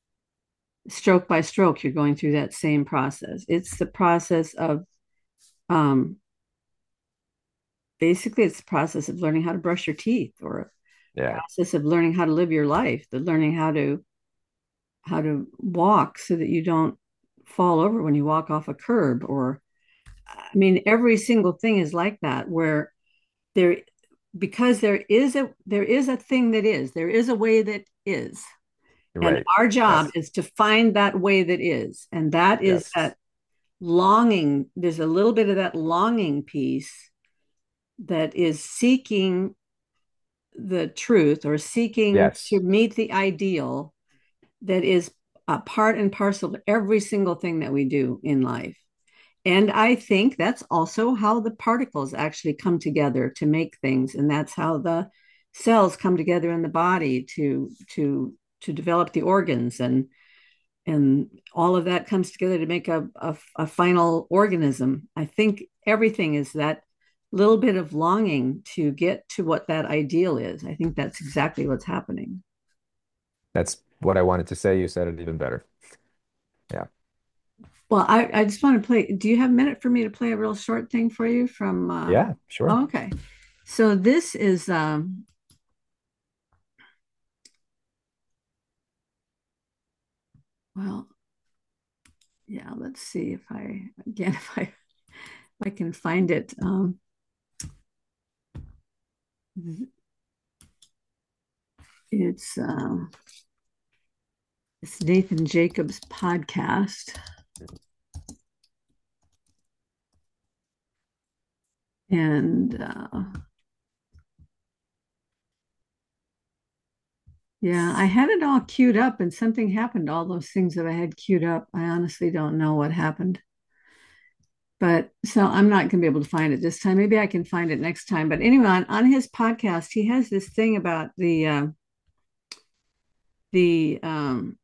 Stroke by stroke, you're going through that same process. It's the process of, um, basically, it's the process of learning how to brush your teeth, or Yeah, process of learning how to live your life, the learning how to how to walk so that you don't fall over when you walk off a curb. Or I mean, every single thing is like that, where there, because there is a there is a thing that is, there is a way that is. you're And right. our job Yes, is to find that way that is. And that is yes, that longing. There's a little bit of that longing piece that is seeking the truth, or seeking to yes. meet the ideal, that is a part and parcel of every single thing that we do in life. And I think that's also how the particles actually come together to make things. And that's how the cells come together in the body to to to develop the organs, and and all of that comes together to make a, a, a final organism. I think everything is that little bit of longing to get to what that ideal is. I think that's exactly what's happening. That's what I wanted to say. You said it even better. Yeah, Well, I, I just want to play. Do you have a minute for me to play a real short thing for you from uh yeah, sure. oh, okay. So this is um well, yeah, let's see if I again if I if I can find it. Um it's uh it's Nathan Jacobs' podcast. And uh yeah, I had it all queued up and something happened to all those things that I had queued up. I honestly don't know what happened. But so I'm not going to be able to find it this time. Maybe I can find it next time. But anyway, on, on his podcast, he has this thing about the uh, the um,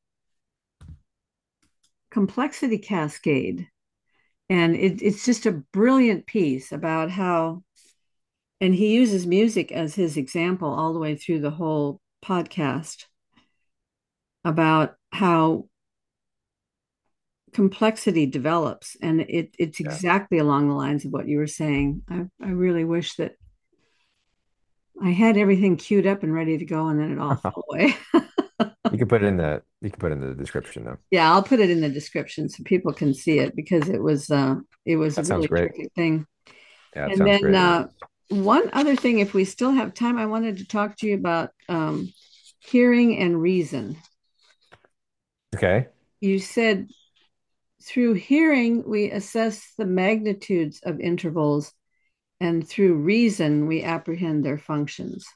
complexity cascade, and it, it's just a brilliant piece about how, and he uses music as his example all the way through the whole podcast, about how complexity develops, and it it's Yeah. exactly along the lines of what you were saying. I, I really wish that I had everything queued up and ready to go, and then it all fell away. You can put it in the you can put it in the description though. Yeah, I'll put it in the description so people can see it, because it was uh it was a That sounds really great. tricky thing. Yeah, it And sounds then great. uh one other thing, if we still have time, I wanted to talk to you about um hearing and reason. Okay. You said through hearing we assess the magnitudes of intervals, and through reason we apprehend their functions.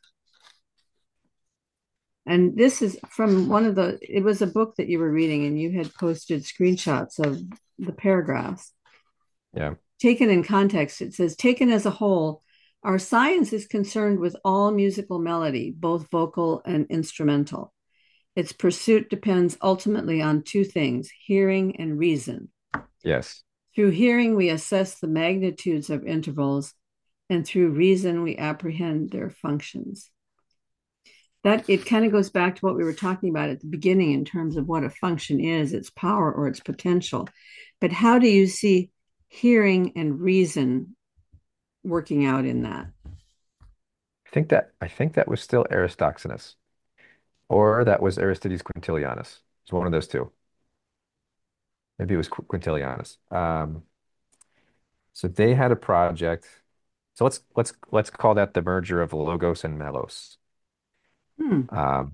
And this is from one of the, it was a book that you were reading, and you had posted screenshots of the paragraphs. Yeah. Taken in context, it says, taken as a whole, Our science is concerned with all musical melody, both vocal and instrumental. Its pursuit depends ultimately on two things, hearing and reason. Yes. Through hearing, we assess the magnitudes of intervals, and through reason, we apprehend their functions. That it kind of goes back to what we were talking about at the beginning in terms of what a function is, its power or its potential. But how do you see hearing and reason working out in that? I think that I think that was still Aristoxenus, or that was Aristides Quintilianus. It's one of those two. Maybe it was Qu- Quintilianus. Um, so they had a project. So let's let's let's call that the merger of logos and melos. Hmm. Um,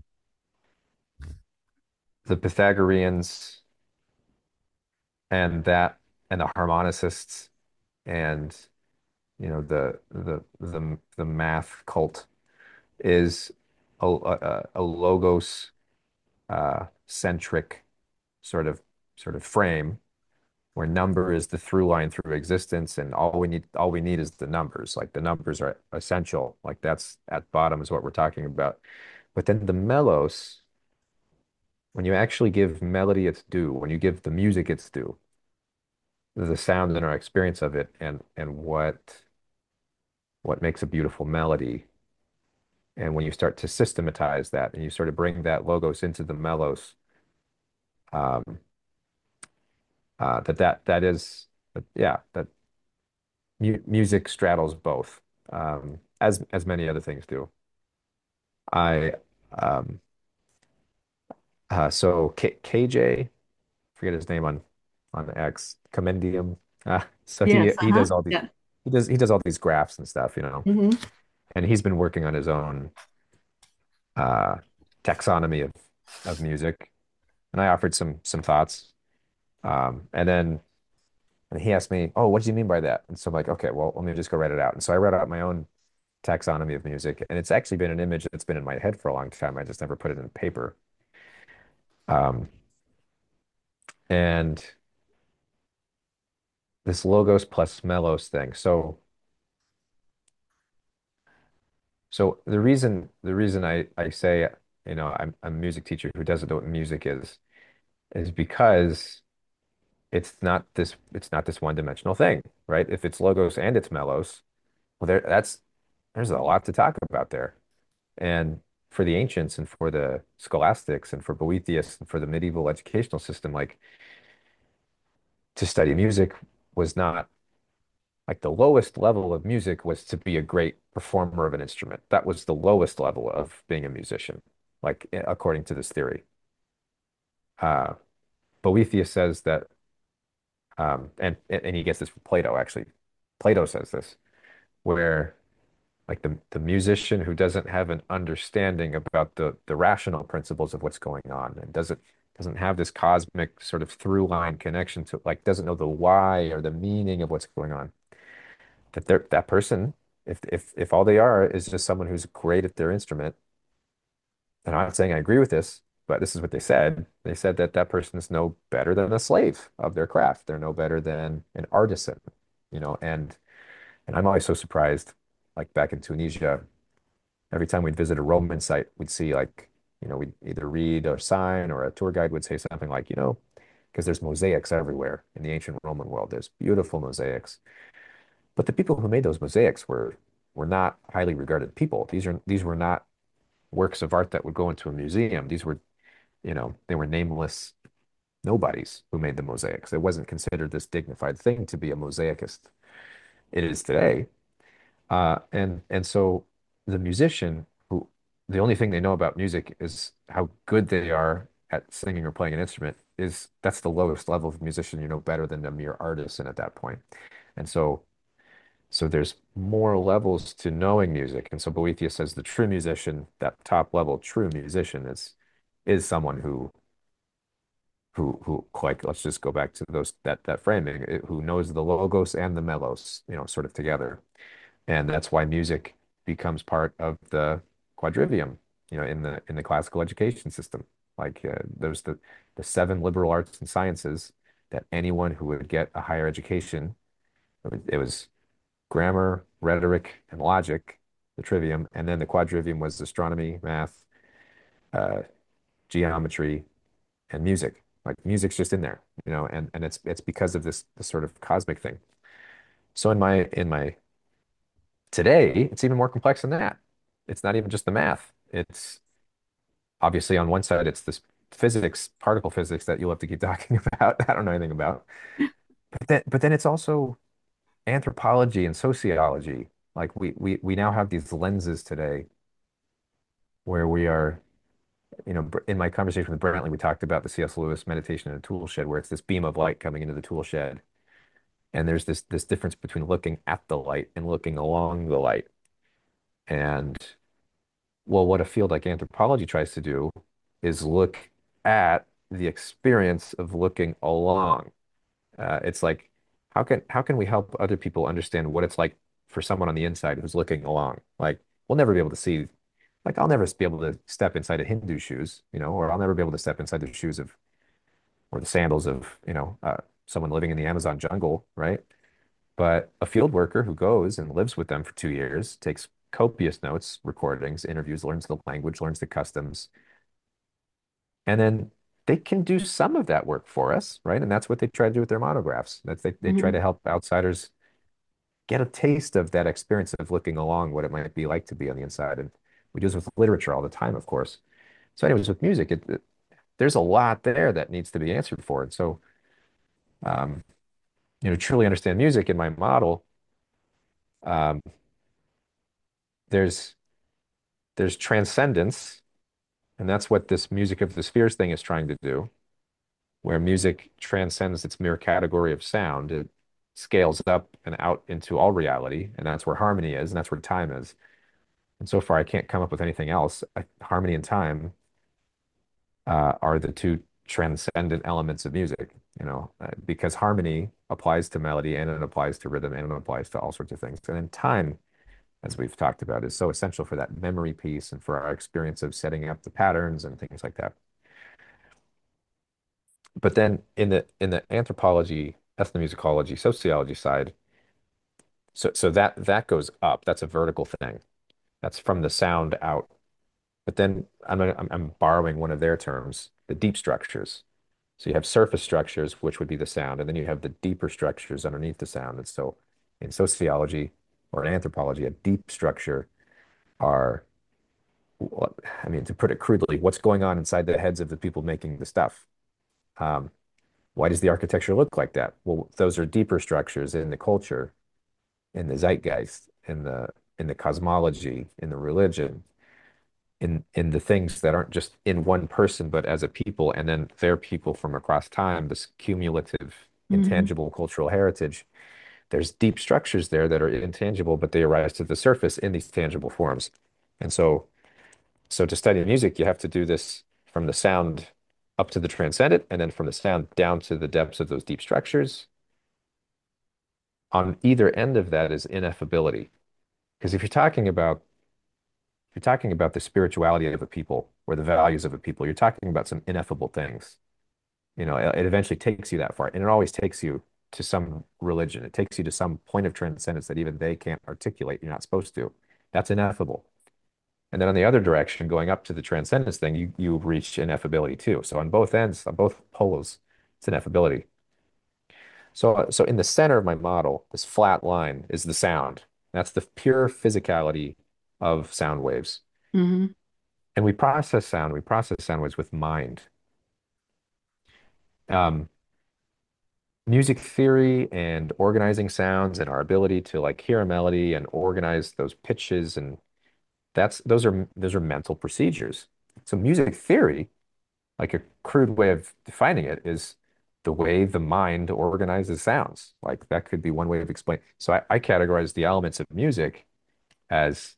the Pythagoreans and that and the harmonicists and you know the the the the math cult is a a, a logos uh, centric sort of sort of frame where number is the through line through existence, and all we need all we need is the numbers. Like the numbers are essential. Like that's at bottom is what we're talking about. But then the melos, when you actually give melody its due, when you give the music its due, the sound and our experience of it, and and what what makes a beautiful melody. And when you start to systematize that and you sort of bring that logos into the melos, um, uh, that that that is, yeah, that mu music straddles both, um, as as many other things do. I um, uh, so K KJ, forget his name on on X, Comendium. Uh, so he Yes, he uh-huh. does all the Yeah. he does he does all these graphs and stuff, you know, Hmm. and he's been working on his own uh, taxonomy of of music, and I offered some some thoughts, um, and then and he asked me, "Oh, what do you mean by that?" And so I'm like, "Okay, well, let me just go write it out." And so I wrote out my own taxonomy of music, and it's actually been an image that's been in my head for a long time. I just never put it in paper. Um, and this logos plus melos thing. So, so the reason the reason I I say, you know, I'm, I'm a music teacher who doesn't know what music is is because it's not this it's not this one-dimensional thing, right? If it's logos and it's melos, well, there that's there's a lot to talk about there. And for the ancients and for the scholastics and for Boethius and for the medieval educational system, like to study music was not like the lowest level of music was to be a great performer of an instrument. That was the lowest level of being a musician, like according to this theory. Uh, Boethius says that, um, and and he gets this from Plato actually. Plato says this, where like the the musician who doesn't have an understanding about the the rational principles of what's going on and doesn't doesn't have this cosmic sort of through line connection to like doesn't know the why or the meaning of what's going on that they're that person if if if all they are is just someone who's great at their instrument, and I'm not saying I agree with this, but this is what they said. They said that that person is no better than a slave of their craft. They're no better than an artisan, you know, and and I'm always so surprised, like back in Tunisia, every time we'd visit a Roman site, we'd see like, you know, we'd either read a sign or a tour guide would say something like, you know, because there's mosaics everywhere in the ancient Roman world. There's beautiful mosaics. But the people who made those mosaics were were not highly regarded people. These are these were not works of art that would go into a museum. These were, you know, they were nameless nobodies who made the mosaics. It wasn't considered this dignified thing to be a mosaicist. It is today. Uh, and and so the musician who the only thing they know about music is how good they are at singing or playing an instrument is that's the lowest level of musician you know better than a mere artisan at that point. And so so there's more levels to knowing music. And so Boethius says the true musician, that top level true musician is is someone who who who like let's just go back to those that that framing, it- who knows the logos and the melos, you know, sort of together. And that's why music becomes part of the quadrivium, you know, in the in the classical education system. Like uh, there's the the seven liberal arts and sciences that anyone who would get a higher education, it was, it was grammar, rhetoric, and logic, the trivium, and then the quadrivium was astronomy, math, uh, geometry, and music. Like music's just in there, you know, and and it's it's because of this this sort of cosmic thing. So in my in my today, it's even more complex than that. It's not even just the math. It's obviously on one side, it's this physics, particle physics that you'll have to keep talking about. I don't know anything about. But then, but then it's also anthropology and sociology. Like we we we now have these lenses today where we are, you know, in my conversation with Brantley, we talked about the C S. Lewis meditation in a tool shed, where it's this beam of light coming into the tool shed. And there's this this difference between looking at the light and looking along the light. And well, what a field like anthropology tries to do is look at the experience of looking along. Uh, it's like, how can how can we help other people understand what it's like for someone on the inside who's looking along? Like, we'll never be able to see, like, I'll never be able to step inside a Hindu shoes, you know, or I'll never be able to step inside the shoes of, or the sandals of, you know, uh, someone living in the Amazon jungle, right? But a field worker who goes and lives with them for two years, takes copious notes, recordings, interviews, learns the language, learns the customs, and then they can do some of that work for us, right? And that's what they try to do with their monographs. That's they, they try Mhm. to help outsiders get a taste of that experience of looking along what it might be like to be on the inside. And we do this with literature all the time, of course. So, anyways, with music, it, it, there's a lot there that needs to be answered for. And so, um, you know, truly understand music in my model, um, there's there's transcendence, and that's what this music of the spheres thing is trying to do, where music transcends its mere category of sound. It scales up and out into all reality, and that's where harmony is, and that's where time is. And so far, I can't come up with anything else. I, harmony and time uh, are the two transcendent elements of music, you know, uh, because harmony applies to melody and it applies to rhythm and it applies to all sorts of things. And then time, as we've talked about, is so essential for that memory piece and for our experience of setting up the patterns and things like that. But then in the in the anthropology, ethnomusicology, sociology side, so so that that goes up. That's a vertical thing. That's from the sound out. But then I'm I'm, I'm borrowing one of their terms, the deep structures. So you have surface structures, which would be the sound, and then you have the deeper structures underneath the sound. And so in sociology or in anthropology, a deep structure are, well, I mean, to put it crudely, what's going on inside the heads of the people making the stuff? Um, why does the architecture look like that? Well, those are deeper structures in the culture, in the zeitgeist, in the in the cosmology, in the religion, in in the things that aren't just in one person, but as a people, and then their people from across time, this cumulative, Mhm. intangible cultural heritage. There's deep structures there that are intangible, but they arise to the surface in these tangible forms. And so, so to study music, you have to do this from the sound up to the transcendent, and then from the sound down to the depths of those deep structures. On either end of that is ineffability. Because if you're talking about if you're talking about the spirituality of a people or the values of a people, you're talking about some ineffable things. You know, it, it eventually takes you that far, and it always takes you to some religion. It takes you to some point of transcendence that even they can't articulate. You're not supposed to. That's ineffable. And then on the other direction, going up to the transcendence thing, you you reach ineffability too. So on both ends, on both poles, it's ineffability. So, so in the center of my model, this flat line is the sound. That's the pure physicality of sound waves. Mhm. And we process sound, we process sound waves with mind. Um, music theory and organizing sounds and our ability to like hear a melody and organize those pitches, and that's those are those are mental procedures. So music theory, like a crude way of defining it, is the way the mind organizes sounds. Like that could be one way of explaining. So I, I categorize the elements of music as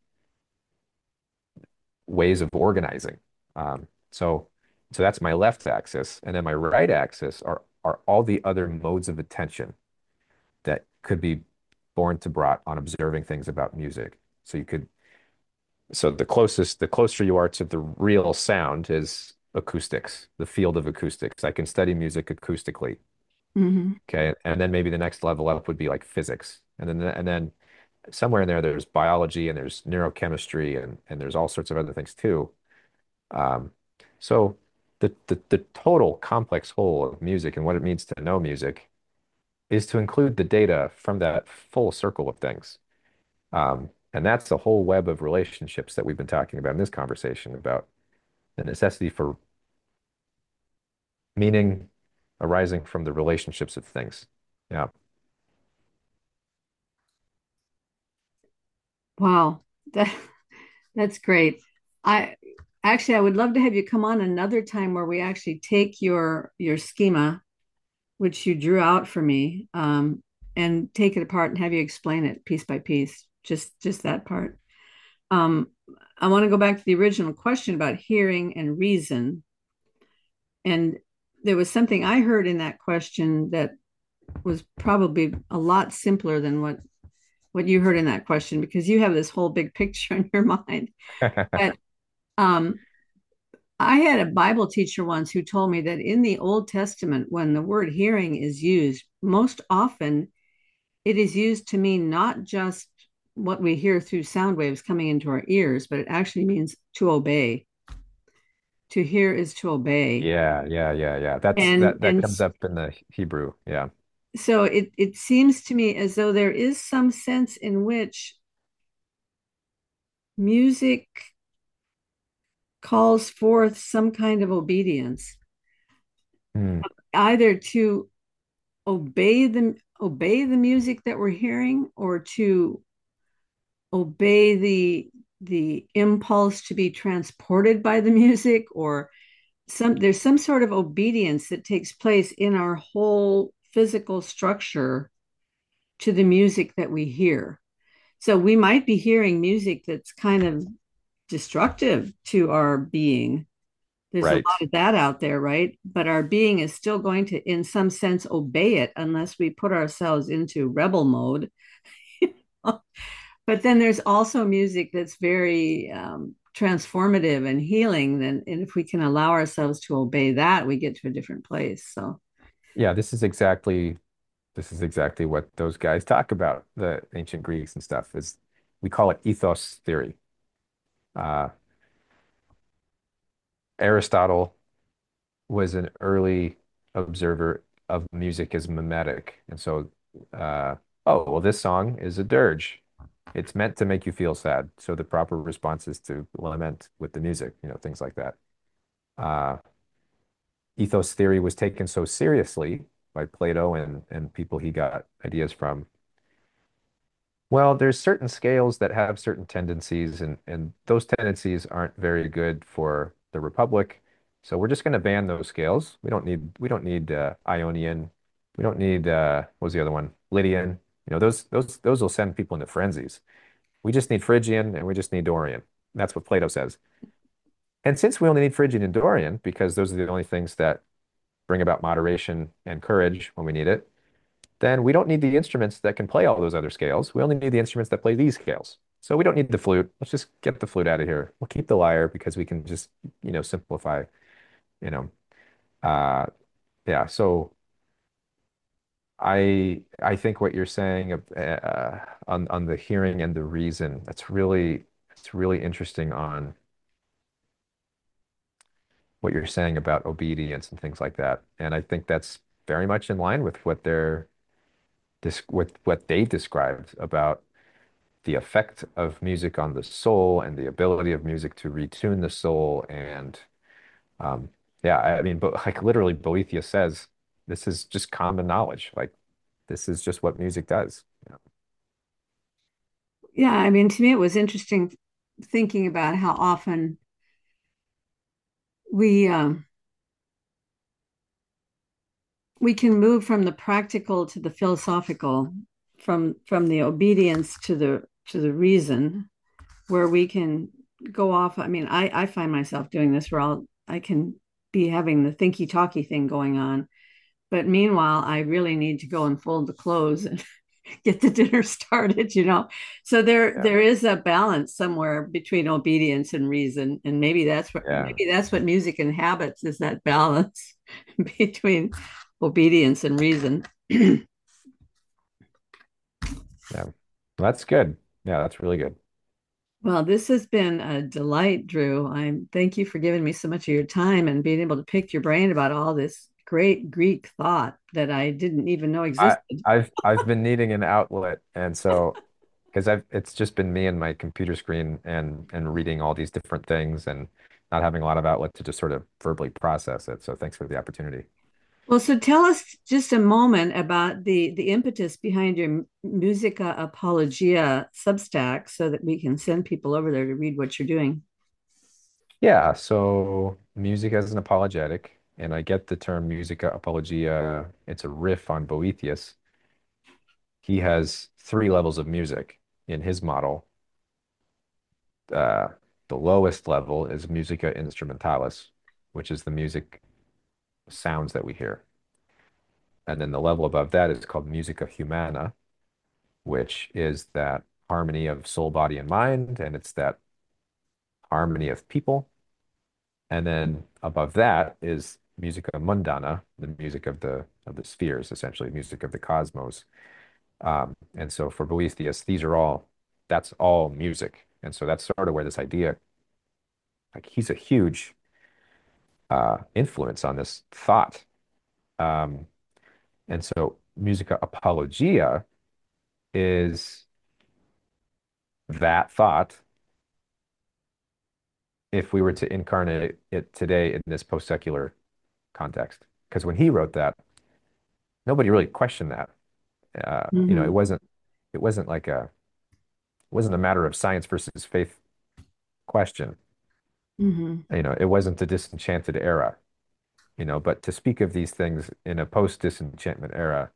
ways of organizing. Um, so so that's my left axis, and then my right axis are are all the other modes of attention that could be born to brought on observing things about music. So you could so the closest the closer you are to the real sound is acoustics, the field of acoustics. I can study music acoustically. Mhm. Okay. And then maybe the next level up would be like physics. And then and then somewhere in there, there's biology and there's neurochemistry and and there's all sorts of other things too. Um, so the, the the total complex whole of music and what it means to know music is to include the data from that full circle of things. Um, and that's the whole web of relationships that we've been talking about in this conversation about the necessity for meaning arising from the relationships of things. Yeah. Wow, that that's great. I actually I would love to have you come on another time where we actually take your your schema, which you drew out for me, um, and take it apart and have you explain it piece by piece, just just that part. Um, I want to go back to the original question about hearing and reason. And there was something I heard in that question that was probably a lot simpler than what what you heard in that question because you have this whole big picture in your mind. But um, I had a Bible teacher once who told me that in the Old Testament, when the word hearing is used, most often it is used to mean not just what we hear through sound waves coming into our ears, but it actually means to obey. To hear is to obey. Yeah, yeah, yeah, yeah. That's And that that and comes up in the Hebrew. Yeah. so it it seems to me as though there is some sense in which music calls forth some kind of obedience, Hmm. either to obey the obey the music that we're hearing or to obey the the impulse to be transported by the music or some there's some sort of obedience that takes place in our whole physical structure to the music that we hear. So we might be hearing music that's kind of destructive to our being. There's a Right. lot of that out there, right? But our being is still going to, in some sense, obey it unless we put ourselves into rebel mode. But then there's also music that's very um, transformative and healing. Then, and if we can allow ourselves to obey that, we get to a different place. So, Yeah, this is exactly this is exactly what those guys talk about, the ancient Greeks and stuff, is we call it ethos theory. Uh, Aristotle was an early observer of music as mimetic. And so, uh, oh, well, this song is a dirge. It's meant to make you feel sad. So the proper response is to lament with the music, you know, things like that. Uh, ethos theory was taken so seriously by Plato and, and people he got ideas from. Well, there's certain scales that have certain tendencies, and, and those tendencies aren't very good for the Republic. So we're just going to ban those scales. We don't need we don't need uh, Ionian. We don't need uh, what was the other one? Lydian. You know, those those those will send people into frenzies. We just need Phrygian and we just need Dorian. That's what Plato says. And since we only need Phrygian and Dorian, because those are the only things that bring about moderation and courage when we need it, then we don't need the instruments that can play all those other scales. We only need the instruments that play these scales. So we don't need the flute. Let's just get the flute out of here. We'll keep the lyre because we can just, you know, simplify, you know. Uh, yeah, so I I think what you're saying uh, on on the hearing and the reason, that's really it's really interesting on what you're saying about obedience and things like that. And I think that's very much in line with what they're this with what they described about the effect of music on the soul and the ability of music to retune the soul. And um, yeah, I, I mean, but like literally, Boethius says this is just common knowledge. Like this is just what music does. You yeah, I mean, to me, it was interesting thinking about how often we um, we can move from the practical to the philosophical, from from the obedience to the to the reason, where we can go off. I mean, I I find myself doing this where I'll I can be having the thinky talky thing going on, but meanwhile, I really need to go and fold the clothes and get the dinner started, you know. So there know? there is a balance somewhere between obedience and reason, and maybe that's what Yeah, maybe that's what music inhabits is that balance between obedience and reason. yeah, That's good. Yeah, that's really good. Well, this has been a delight, Drew. I thank you for giving me so much of your time and being able to pick your brain about all this great Greek thought that I didn't even know I existed. I've I've been needing an outlet, and so because I've it's just been me and my computer screen and and reading all these different things and not having a lot of outlet to just sort of verbally process it. So thanks for the opportunity. Well, so tell us just a moment about the the impetus behind your Musica Apologia Substack so that we can send people over there to read what you're doing. Yeah, so music as an apologetic, and I get the term musica apologia. It's a riff on Boethius. He has three levels of music in his model. Uh, the lowest level is musica instrumentalis, which is the music sounds that we hear. And then the level above that is called musica humana, which is that harmony of soul, body, and mind, and it's that harmony of people. And then above that is musica mundana, the music of the of the spheres, essentially music of the cosmos. Um, and so for Boethius, these are all that's all music. And so that's sort of where this idea, like he's a huge uh, influence on this thought. Um, and so musica apologia is that thought if we were to incarnate it today in this post-secular context. Because when he wrote that, nobody really questioned that. Uh, you know, it Hmm. wasn't it wasn't like a it wasn't a matter of science versus faith question. Hmm. You know, it wasn't the disenchanted era, you know, but to speak of these things in a post-disenchantment era,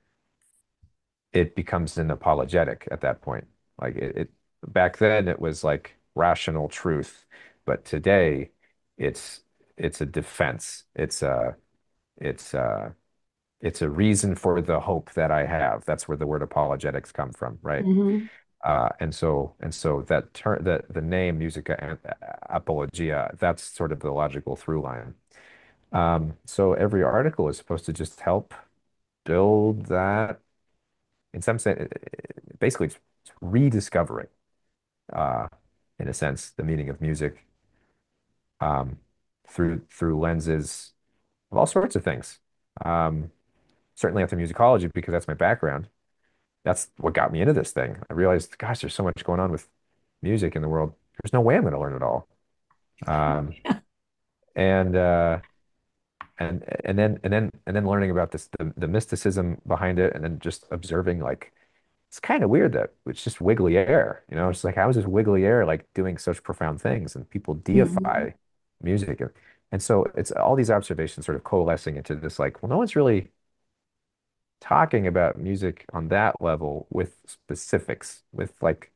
it becomes an apologetic at that point. Like it, it back then it was like rational truth, but today it's it's a defense. It's a it's a it's a reason for the hope that I have. That's where the word apologetics come from, right? Hmm. Uh, and so and so that term the the name musica and apologia, that's sort of the logical through line. Um, so every article is supposed to just help build that in some sense, basically it's rediscovering, uh, in a sense, the meaning of music um, through through lenses of all sorts of things. Um, certainly ethnomusicology because that's my background. That's what got me into this thing. I realized, gosh, there's so much going on with music in the world. There's no way I'm going to learn it all. Um, and uh, and and then and then and then learning about this the, the mysticism behind it, and then just observing like it's kind of weird that it's just wiggly air. You know, it's like how is this wiggly air like doing such profound things, and people Hmm. deify music, and, and so it's all these observations sort of coalescing into this like, well, no one's really talking about music on that level with specifics, with like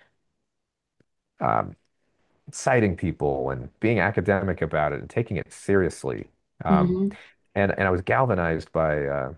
um, citing people and being academic about it and taking it seriously. Um, Hmm. and and I was galvanized by uh,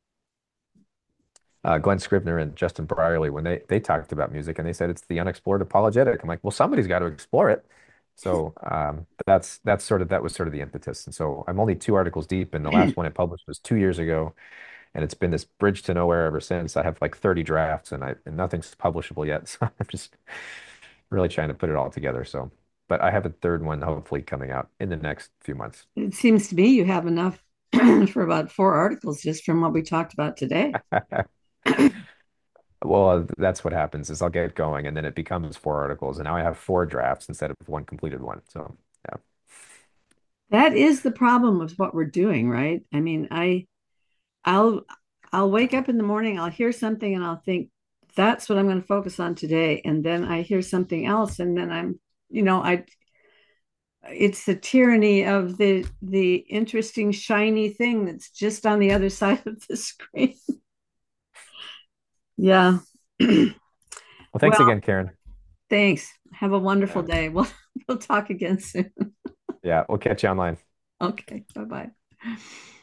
uh, Glenn Scribner and Justin Brierley when they they talked about music and they said it's the unexplored apologetic. I'm like, well, somebody's got to explore it. So um, that's that's sort of that was sort of the impetus. And so I'm only two articles deep, and the last one I published was two years ago, and it's been this bridge to nowhere ever since. I have like thirty drafts, and I and nothing's publishable yet. So I'm just really trying to put it all together. So, but I have a third one hopefully coming out in the next few months. It seems to me you have enough for about four articles just from what we talked about today. Well, uh, that's what happens is I'll get going and then it becomes four articles and now I have four drafts instead of one completed one. So yeah. That is the problem with what we're doing, right? I mean, I I'll I'll wake up in the morning, I'll hear something and I'll think that's what I'm going to focus on today. And then I hear something else and then I'm, you know, I it's the tyranny of the the interesting shiny thing that's just on the other side of the screen. Yeah. Well, thanks Well, again, Karen. thanks. Have a wonderful Yeah. day. We'll we'll talk again soon. Yeah, we'll catch you online. Okay. Bye-bye.